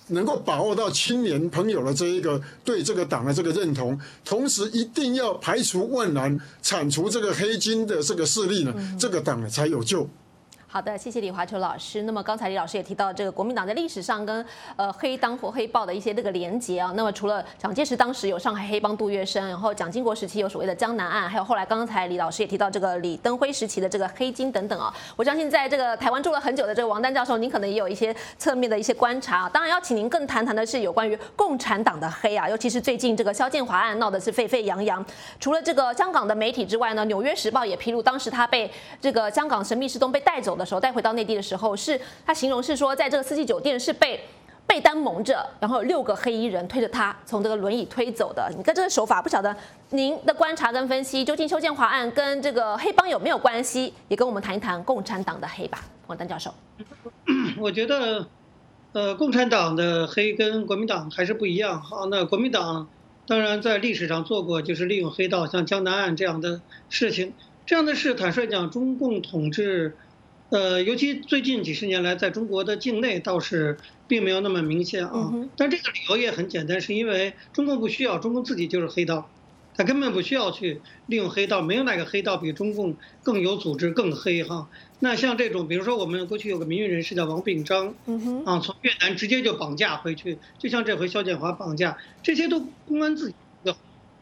能够把握到青年朋友的这一个对这个党的这个认同，同时一定要排除万难，铲除这个黑金的这个势力呢，嗯、这个党呢才有救。 好的，谢谢李华球老师。那么刚才李老师也提到这个国民党在历史上跟呃黑当或黑豹的一些这个连结啊。那么除了蒋介石当时有上海黑帮杜月笙，然后蒋经国时期有所谓的江南案，还有后来刚才李老师也提到这个李登辉时期的这个黑金等等啊。我相信在这个台湾住了很久的这个王丹教授，您可能也有一些侧面的一些观察啊。当然要请您更谈谈的是有关于共产党的黑啊，尤其是最近这个萧建华案闹得是沸沸扬扬。除了这个香港的媒体之外呢，《纽约时报》也披露，当时他被这个香港神秘事东被带走的时候，带回到内地的时候，是他形容是说，在这个四季酒店是被被单蒙着，然后有六个黑衣人推着他从这个轮椅推走的。你跟这个手法，不晓得您的观察跟分析，究竟邱建华案跟这个黑帮有没有关系？也跟我们谈一谈共产党的黑吧，王丹教授。 我觉得，呃，共产党的黑跟国民党还是不一样。好，那国民党当然在历史上做过，就是利用黑道，像江南案这样的事情，这样的事，坦率讲，中共统治。呃，尤其最近几十年来，在中国的境内倒是并没有那么明显啊。嗯、但这个理由也很简单，是因为中共不需要，中共自己就是黑道，他根本不需要去利用黑道，没有哪个黑道比中共更有组织、更黑哈。那像这种，比如说我们过去有个名誉人士叫王炳章，嗯、啊，从越南直接就绑架回去，就像这回萧建华绑架，这些都公安自己的。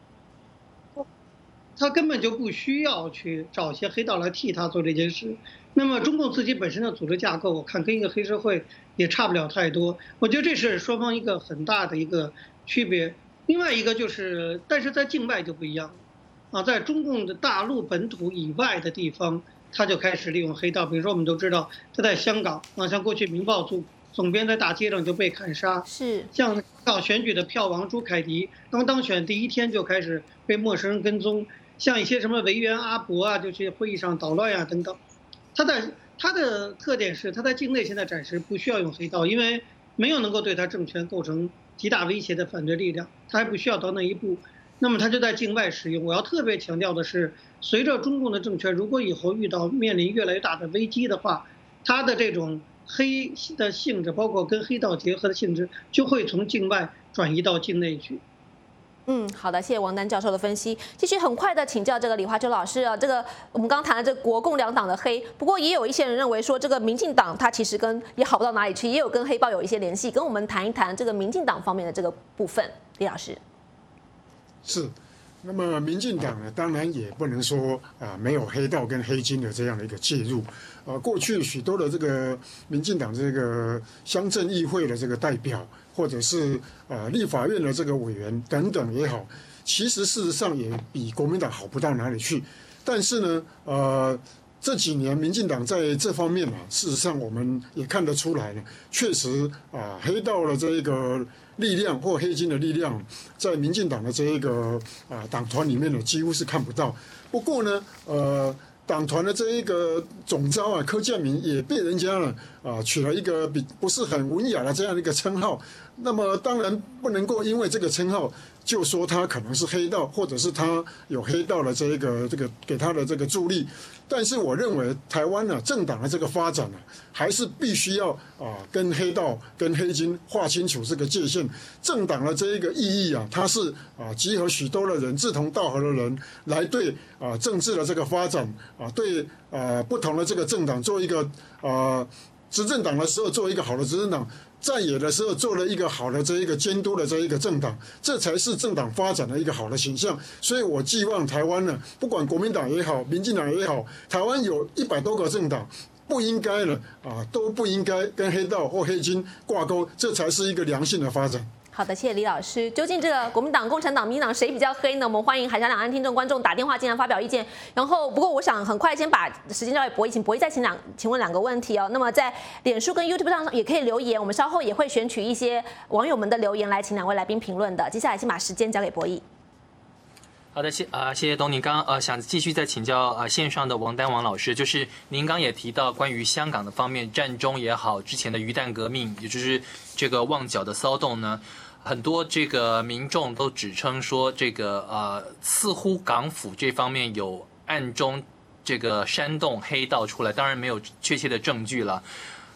他根本就不需要去找一些黑道来替他做这件事。那么中共自己本身的组织架构，我看跟一个黑社会也差不了太多。我觉得这是双方一个很大的一个区别。另外一个就是，但是在境外就不一样啊，在中共的大陆本土以外的地方，他就开始利用黑道。比如说我们都知道，他在香港啊，像过去《明报》总总编在大街上就被砍杀， 是像到选举的票王朱凯迪，刚当选第一天就开始被陌生人跟踪。像一些什么维园阿伯啊，就去会议上捣乱呀、啊、等等，他的他的特点是他在境内现在暂时不需要用黑道，因为没有能够对他政权构成极大威胁的反对力量，他还不需要到那一步，那么他就在境外使用。我要特别强调的是，随着中共的政权如果以后遇到面临越来越大的危机的话，他的这种黑的性质，包括跟黑道结合的性质，就会从境外转移到境内去。 嗯，好的，谢谢王丹教授的分析。继续很快的请教这个李华秋老师啊，这个我们刚谈的这个国共两党的黑，不过也有一些人认为说，这个民进党它其实跟也好不到哪里去，也有跟黑豹有一些联系，跟我们谈一谈这个民进党方面的这个部分，李老师。 是，那么民进党呢，当然也不能说啊没有黑道跟黑金的这样的一个介入。呃，过去许多的这个民进党这个乡镇议会的这个代表，或者是呃立法院的这个委员等等也好，其实事实上也比国民党好不到哪里去。但是呢，呃，这几年民进党在这方面啊，事实上我们也看得出来呢，确实啊、呃，黑道的这一个力量或黑金的力量，在民进党的这一个啊、呃、党团里面呢，几乎是看不到。不过呢，呃。党团的这一个总召啊，柯建铭也被人家呢啊取了一个比不是很文雅的这样的一个称号。那么当然不能够因为这个称号就说他可能是黑道，或者是他有黑道的这一个这个给他的这个助力。但是我认为台湾呢、啊、政党的这个发展呢、啊，还是必须要啊跟黑道跟黑金划清楚这个界限。政党的这一个意义啊，它是啊集合许多的人志同道合的人来对啊政治的这个发展啊对啊不同的这个政党做一个啊执政党的时候做一个好的执政党。在野的时候做了一个好的这一个监督的这一个政党，这才是政党发展的一个好的形象。所以我寄望台湾呢，不管国民党也好，民进党也好，台湾有一百多个政党，不应该呢啊都不应该跟黑道或黑金挂钩，这才是一个良性的发展。 好的，谢谢李老师。究竟这个国民党、共产党、民进党谁比较黑呢？我们欢迎海峡两岸听众观众打电话进来发表意见。然后，不过我想很快先把时间交给博弈，请博弈再请两，请问两个问题哦。那么在脸书跟 YouTube 上也可以留言，我们稍后也会选取一些网友们的留言来请两位来宾评论的。接下来先把时间交给博弈。 好的，谢啊、呃，谢谢东宁。刚刚呃想继续再请教啊、呃、线上的王丹王老师，就是您刚也提到关于香港的方面，战中也好，之前的鱼蛋革命，也就是这个旺角的骚动呢。很多这个民众都指称说，这个呃，似乎港府这方面有暗中这个煽动黑道出来，当然没有确切的证据了。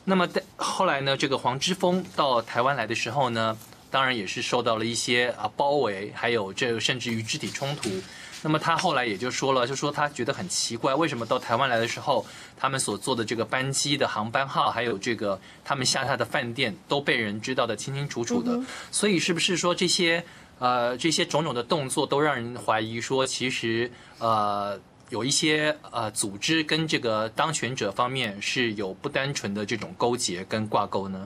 那么后来呢，这个黄之锋到台湾来的时候呢，当然也是受到了一些啊包围，还有这甚至于肢体冲突。那么他后来也就说了，就说他觉得很奇怪，为什么到台湾来的时候，他们所坐的这个班机的航班号，还有这个他们下榻的饭店，都被人知道的清清楚楚的。嗯、所以是不是说这些呃这些种种的动作，都让人怀疑说，其实呃有一些呃组织跟这个当权者方面是有不单纯的这种勾结跟挂钩呢？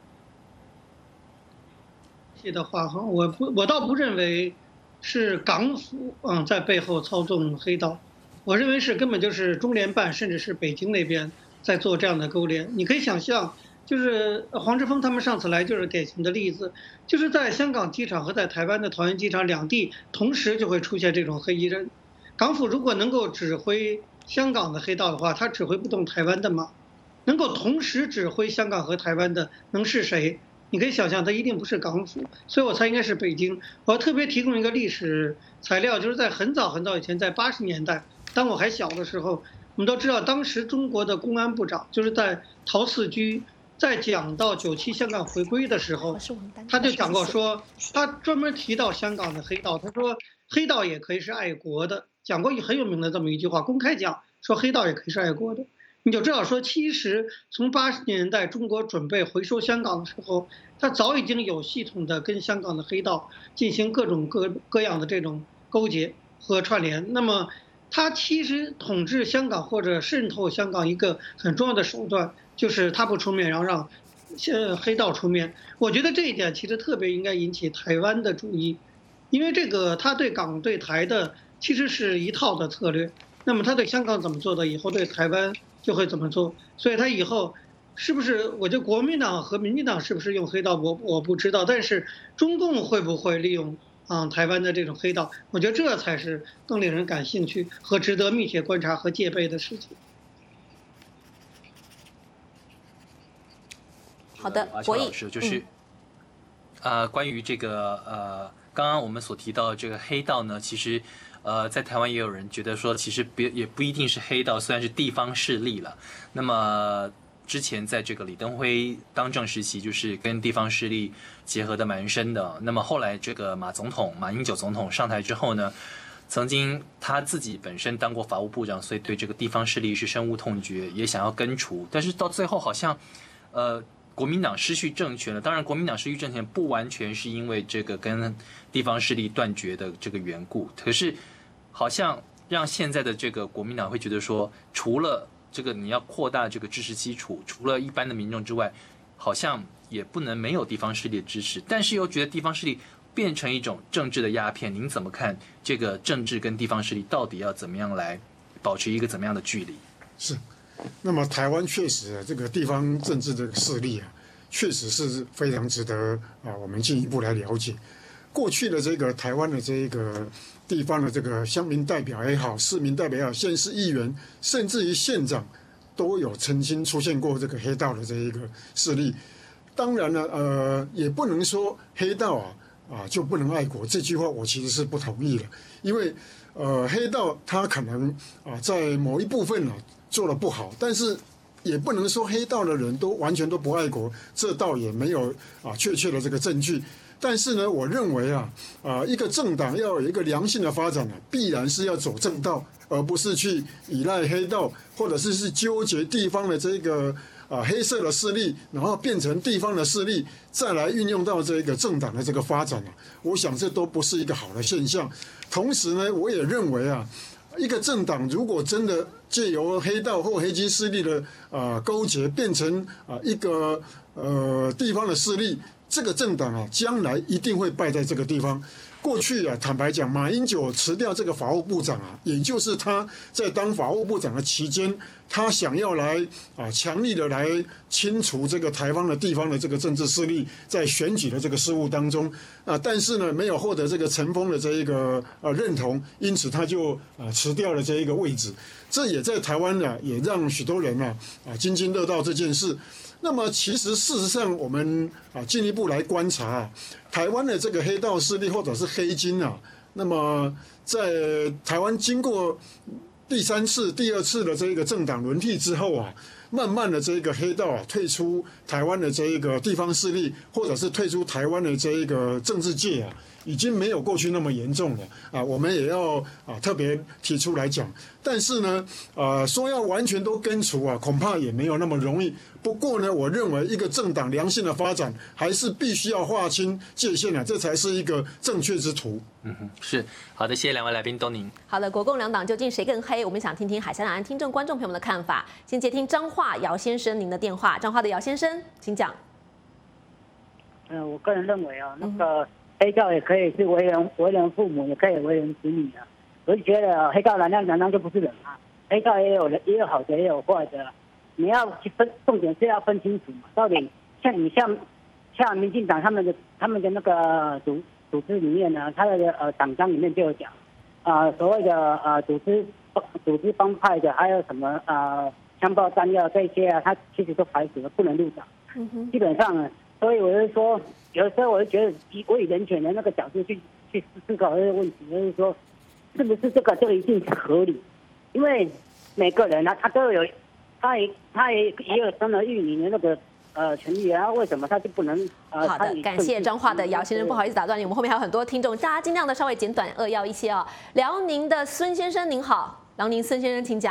的话哈，我不我倒不认为是港府啊、嗯、在背后操纵黑道，我认为是根本就是中联办甚至是北京那边在做这样的勾连。你可以想象，就是黄之锋他们上次来就是典型的例子，就是在香港机场和在台湾的桃园机场两地同时就会出现这种黑衣人。港府如果能够指挥香港的黑道的话，他指挥不动台湾的吗？能够同时指挥香港和台湾的能是谁？你可以想象，它一定不是港府，所以我猜应该是北京。我要特别提供一个历史材料，就是在很早很早以前，在八十年代，当我还小的时候，我们都知道，当时中国的公安部长就是在陶四居在讲到九七香港回归的时候，他就讲过说，他专门提到香港的黑道，他说黑道也可以是爱国的，讲过很有名的这么一句话，公开讲说黑道也可以是爱国的。你就知道说，其实从八十年代中国准备回收香港的时候，他早已经有系统的跟香港的黑道进行各种各各样的这种勾结和串联。那么，他其实统治香港或者渗透香港一个很重要的手段，就是他不出面，然后让呃黑道出面。我觉得这一点其实特别应该引起台湾的注意，因为这个他对港对台的其实是一套的策略。那么他对香港怎么做的，以后对台湾就会怎么做，所以他以后是不是，我觉得国民党和民进党是不是用黑道，我我不知道，但是中共会不会利用啊、嗯、台湾的这种黑道，我觉得这才是更令人感兴趣和值得密切观察和戒备的事情。 好的， 阿乔老师就是、嗯、呃，关于这个呃，刚刚我们所提到的这个黑道呢，其实。呃，在台湾也有人觉得说，其实别也不一定是黑道，虽然是地方势力了。那么之前在这个李登辉当政时期，就是跟地方势力结合的蛮深的。那么后来这个马总统、马英九总统上台之后呢，曾经他自己本身当过法务部长，所以对这个地方势力是深恶痛绝，也想要根除。但是到最后好像，呃。国民党失去政权了，当然国民党失去政权不完全是因为这个跟地方势力断绝的这个缘故，可是好像让现在的这个国民党会觉得说，除了这个你要扩大这个支持基础，除了一般的民众之外，好像也不能没有地方势力的支持，但是又觉得地方势力变成一种政治的鸦片，您怎么看这个政治跟地方势力到底要怎么样来保持一个怎么样的距离？ 是。那么台湾确实这个地方政治的势力啊，确实是非常值得啊我们进一步来了解。过去的这个台湾的这个地方的这个乡民代表也好，市民代表也好，县市议员，甚至于县长，都有曾经出现过这个黑道的这一个势力。当然了，呃，也不能说黑道啊啊就不能爱国，这句话我其实是不同意的，因为呃黑道他可能啊在某一部分呢、啊。做得不好，但是也不能说黑道的人都完全都不爱国，这倒也没有啊确切的这个证据。但是呢，我认为啊啊一个政党要有一个良性的发展呢、啊，必然是要走正道，而不是去依赖黑道，或者是是纠结地方的这个啊黑色的势力，然后变成地方的势力，再来运用到这个政党的这个发展啊。我想这都不是一个好的现象。同时呢，我也认为啊。一个政党如果真的借由黑道或黑金势力的啊、呃、勾结，变成啊、呃、一个呃地方的势力，这个政党啊将来一定会败在这个地方。过去啊，坦白讲，马英九辞掉这个法务部长啊，也就是他在当法务部长的期间，他想要来啊强力的来清除这个台湾的地方的这个政治势力，在选举的这个事务当中啊，但是呢没有获得这个陈峰的这一个呃认同，因此他就啊辞掉了这一个位置。这也在台湾呢、啊，也让许多人呢啊津津乐道这件事。那么其实事实上，我们啊进一步来观察、啊、台湾的这个黑道势力或者是黑金啊，那么在台湾经过第三次、第二次的这个政党轮替之后啊， 慢慢的这一个黑道啊退出台湾的这一个地方势力，或者是退出台湾的这一个政治界啊，已经没有过去那么严重了啊。我们也要啊特别提出来讲。但是呢，呃，说要完全都根除啊，恐怕也没有那么容易。不过呢，我认为一个政党良性的发展，还是必须要划清界限啊，这才是一个正确之途。 嗯哼，是好的，谢谢两位来宾，东宁。 好的，国共两党究竟谁更黑？我们想听听海峡两岸听众观众朋友们的看法。先接听彰化姚先生您的电话，彰化的姚先生，请讲。 嗯、呃，我个人认为啊，那个黑道也可以是为人为人父母，也可以为人子女的。我就觉得黑道难道难道就不是人啊？黑道也有人，也有好的，也有坏的。你要去分，重点是要分清楚嘛。到底像你像像民进党他们的他们的那个组组织里面呢，他的呃党章里面就有讲，啊、呃、所谓的呃组织组织帮派的，还有什么呃枪炮弹药这些啊，他其实都排除了，不能入党。嗯哼。基本上呢，所以我就说，有的时候我就觉得，以我以人权的那个角度去去思考这个问题，就是说，是不是这个就一定合理？因为每个人呢、啊，他都有，他也他也也有生儿育女的那个呃权利啊，为什么他就不能？呃、 好的，感谢彰化的姚先生，不好意思打断你，我们后面还有很多听众，大家尽量的稍微简短扼要一些哦。辽宁的孙先生您好，辽宁孙先生请讲。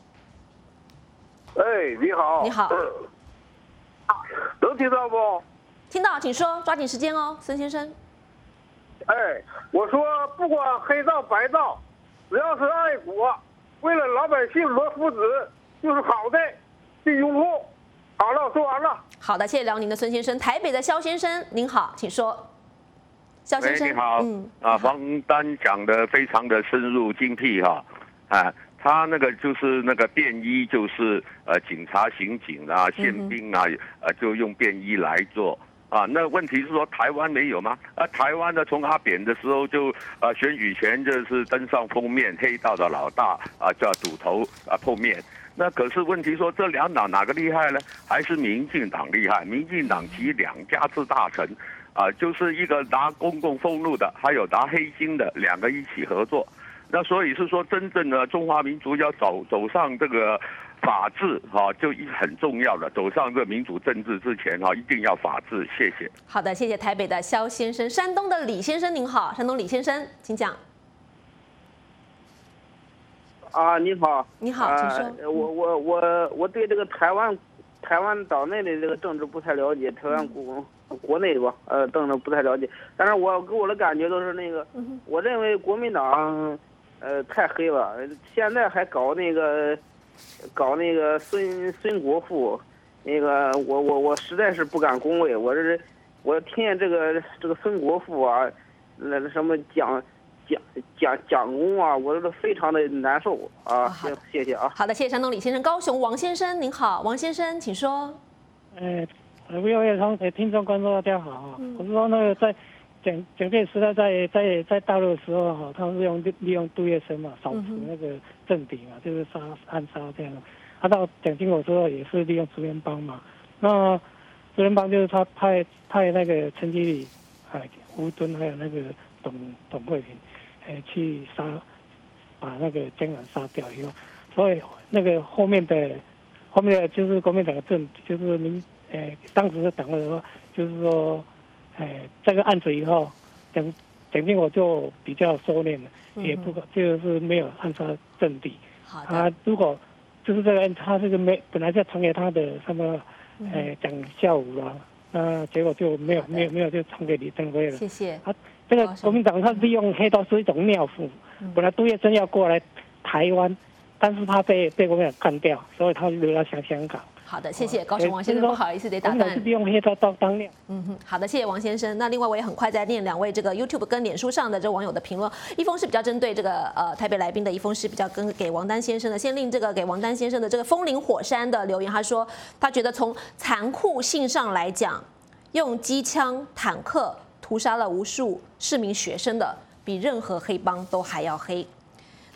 哎，你好。 你好。 能听到不？ 听到，请说，抓紧时间哦，孙先生。 哎，我说不管黑道白道，只要是爱国，为了老百姓和福祉，就是好的，去拥护。好了，我说完了。 好的，谢谢辽宁的孙先生。台北的肖先生，您好，请说。肖先生， 你好。嗯。啊，王丹讲的非常的深入精辟哈，啊。他那个就是那个便衣，就是呃警察、刑警啊、宪兵啊，呃就用便衣来做啊。那问题是说台湾没有吗？啊，台湾呢从阿扁的时候就呃选举前就是登上封面，黑道的老大啊叫赌头啊碰面。那可是问题说这两党哪个厉害呢？还是民进党厉害？民进党集两家之大成啊，就是一个拿公共俸禄的，还有拿黑金的，两个一起合作。那所以是说，真正的中华民族要走走上这个法治哈、啊，就一很重要的走上这个民主政治之前哈、啊，一定要法治。谢谢。 好的，谢谢台北的肖先生，山东的李先生您好，山东李先生，请讲。 啊，你好。 你好，请说。 呃、我我我我对这个台湾台湾岛内的这个政治不太了解，台湾国国内吧，呃，政治不太了解。但是我给我的感觉都是那个，嗯、我认为国民党。呃，太黑了！现在还搞那个，搞那个孙孙国富，那个我我我实在是不敢恭维。我这是，我听见这个这个孙国富啊，那什么蒋蒋蒋蒋公啊，我这非常的难受啊。行，谢谢啊。 好的，谢谢山东李先生。高雄王先生您好，王先生请说。 呃，V O A 同呃听众观众大家好啊，嗯、我是说那个在。蒋蒋介石在在在大陆的时候哈，他是用利用杜月笙嘛，扫除那个政敌嘛，就是杀暗杀这样的。他到蒋经国之后也是利用竹联帮嘛，那竹联帮就是他派派那个陈其礼、哎吴敦还有那个董董惠平，哎去杀，把那个江南杀掉以后，所以那个后面的后面的就是国民党的政就是民哎当时的党的话就是说。哎，这个案子以后，蒋蒋经国就比较收敛了，嗯、也不就是没有暗杀政敌。 好的。 他如果就是这个案，他这个没本来就传给他的什么，嗯、哎蒋孝武啦，那结果就没有没有没有就传给李登辉了。 谢谢。 他这个国民党他利用黑道是一种尿妇，嗯、本来杜月笙要过来台湾，但是他被被国民党干掉，所以他就要下香港。 好的，谢谢高雄王先生，不好意思得打断。 是利用黑道当当料。 嗯哼，好的，谢谢王先生。那另外我也很快再念两位这个 YouTube 跟脸书上的这网友的评论，一封是比较针对这个呃台北来宾的，一封是比较跟给王丹先生的。先令这个给王丹先生的这个风林火山的留言，他说他觉得从残酷性上来讲，用机枪坦克屠杀了无数市民学生的，比任何黑帮都还要黑。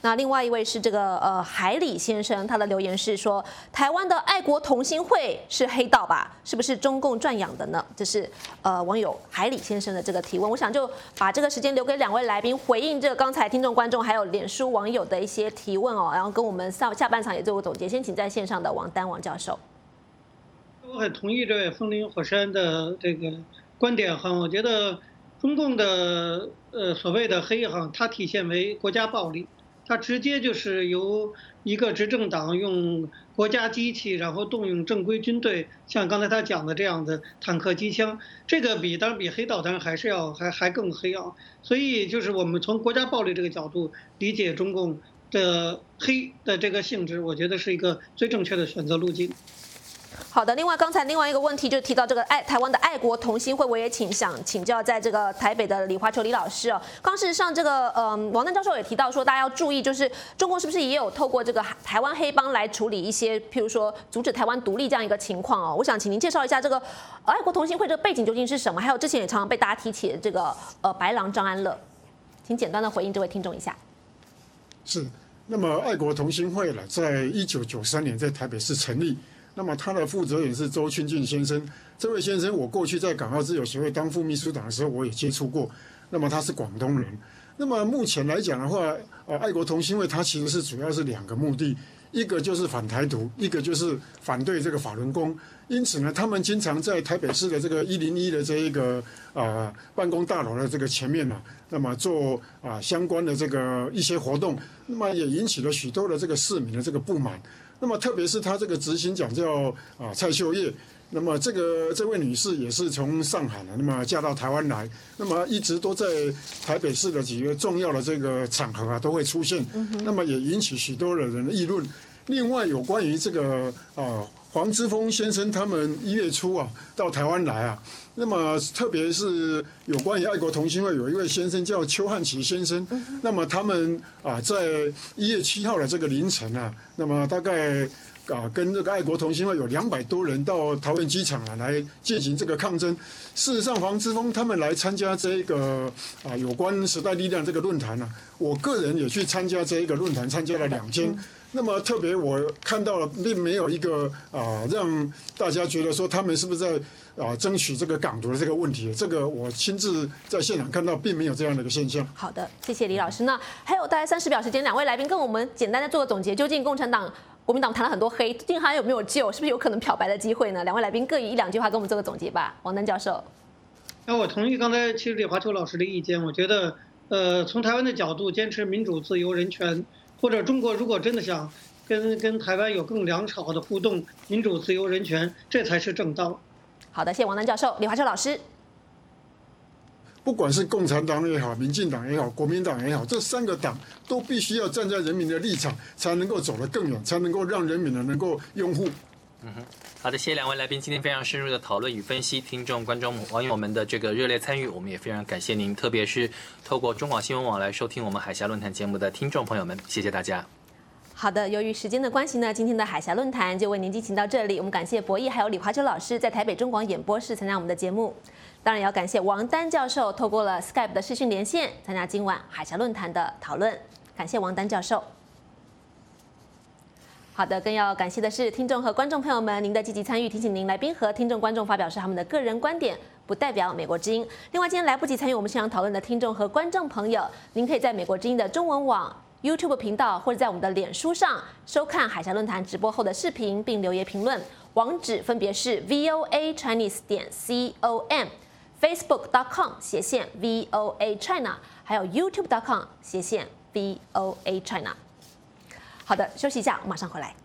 那另外一位是这个呃海里先生，他的留言是说，台湾的爱国同心会是黑道吧？是不是中共赚养的呢？这是呃网友海里先生的这个提问。我想就把这个时间留给两位来宾回应这个刚才听众观众还有脸书网友的一些提问哦，然后跟我们下下半场也做个总结。先请在线上的王丹王教授。 我很同意这位风林火山的这个观点哈，我觉得中共的呃所谓的黑哈，它体现为国家暴力，它直接就是由一个执政党用国家机器，然后动用正规军队，像刚才他讲的这样的坦克机枪，这个比当然比黑道当然还是要还还更黑啊。所以就是我们从国家暴力这个角度理解中共的黑的这个性质，我觉得是一个最正确的选择路径。 好的，另外刚才另外一个问题就提到这个爱台湾的爱国同心会，我也请想请教在这个台北的李华球李老师哦。刚事实上这个嗯王丹教授也提到说，大家要注意，就是中共是不是也有透过这个台湾黑帮来处理一些，譬如说阻止台湾独立这样一个情况哦。我想请您介绍一下这个爱国同心会这个背景究竟是什么，还有之前也常常被大家提起的这个呃白狼张安乐，请简单的回应这位听众一下。 是，那么爱国同心会呢，在一九九三年在台北市成立。那么他的负责人是周庆俊先生，这位先生我过去在港澳自由协会当副秘书长的时候，我也接触过。那么他是广东人。那么目前来讲的话，呃，爱国同心会它其实是主要是两个目的，一个就是反台独，一个就是反对这个法轮功。因此呢，他们经常在台北市的这个一零一的这一个啊、呃、办公大楼的这个前面呢、啊，那么做啊、呃、相关的这个一些活动，那么也引起了许多的这个市民的这个不满。那么特别是他这个执行长叫啊蔡秀叶，那么这个这位女士也是从上海呢，那么嫁到台湾来，那么一直都在台北市的几个重要的这个场合啊都会出现，那么也引起许多的人的议论。另外有关于这个啊黄之锋先生他们一月初啊到台湾来啊，那么特别是有关于爱国同心会有一位先生叫邱汉奇先生，那么他们啊在一月七号的这个凌晨啊，那么大概啊跟这个爱国同心会有两百多人到桃园机场啊来进行这个抗争。事实上，黄之锋他们来参加这个啊有关时代力量这个论坛啊，我个人也去参加这一个论坛，参加了两天。那么特别我看到了，并没有一个啊让大家觉得说他们是不是在啊争取这个港独的这个问题，这个我亲自在现场看到，并没有这样的一个现象。 好的，谢谢李老师。那还有大概三十秒时间，两位来宾跟我们简单的做个总结，究竟共产党、国民党谈了很多黑，究竟还有没有救？是不是有可能漂白的机会呢？两位来宾各以一两句话跟我们做个总结吧。王丹教授。 那我同意刚才其实李华秋老师的意见，我觉得呃从台湾的角度坚持民主、自由、人权。或者中国如果真的想跟跟台湾有更良好的互动，民主、自由、人权，这才是正道。 好的，谢谢王丹教授、李华秋老师。 不管是共产党也好，民进党也好，国民党也好，这三个党都必须要站在人民的立场，才能够走得更远，才能够让人民呢能够拥护。 嗯哼，好的，谢谢两位来宾今天非常深入的讨论与分析，听众、观众、网友们的这个热烈参与，我们也非常感谢您，特别是透过中广新闻网来收听我们海峡论坛节目的听众朋友们，谢谢大家。 好的，由于时间的关系呢，今天的海峡论坛就为您进行到这里。我们感谢博弈还有李华秋老师在台北中广演播室参加我们的节目，当然也要感谢王丹教授透过了 Skype 的视讯连线参加今晚海峡论坛的讨论，感谢王丹教授。好的，更要感谢的是听众和观众朋友们您的积极参与，提醒您来宾和听众观众发表是他们的个人观点，不代表美国之音。另外，今天来不及参与我们现场讨论的听众和观众朋友，您可以在美国之音的中文网、YouTube 频道，或者在我们的脸书上收看海峡论坛直播后的视频，并留言评论。网址分别是 voa chinese 点 com、facebook dot com 斜线 voa china， 还有 youtube dot com 斜线 voa china。好的，休息一下，我马上回来。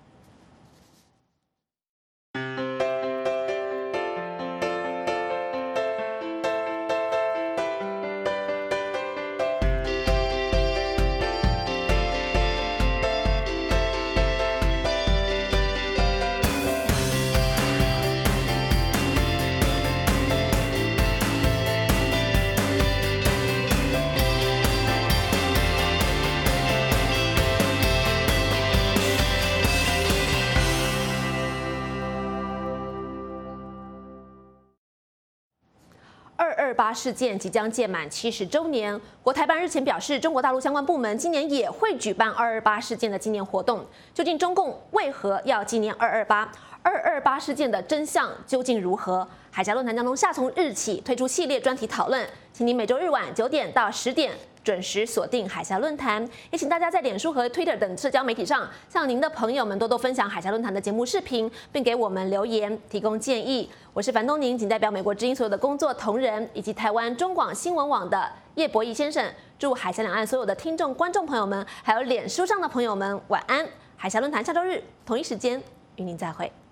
二二八事件即将届满七十周年，国台办日前表示，中国大陆相关部门今年也会举办二二八事件的纪念活动。究竟中共为何要纪念二二八？二二八事件的真相究竟如何？海峡论坛将从下从日起推出系列专题讨论，请您每周日晚九点到十点准时锁定海峡论坛，也请大家在脸书和 Twitter 等社交媒体上向您的朋友们多多分享海峡论坛的节目视频，并给我们留言提供建议。我是樊东宁，仅代表美国之音所有的工作同仁以及台湾中广新闻网的叶博弈先生，祝海峡两岸所有的听众、观众朋友们，还有脸书上的朋友们晚安。海峡论坛下周日同一时间与您再会。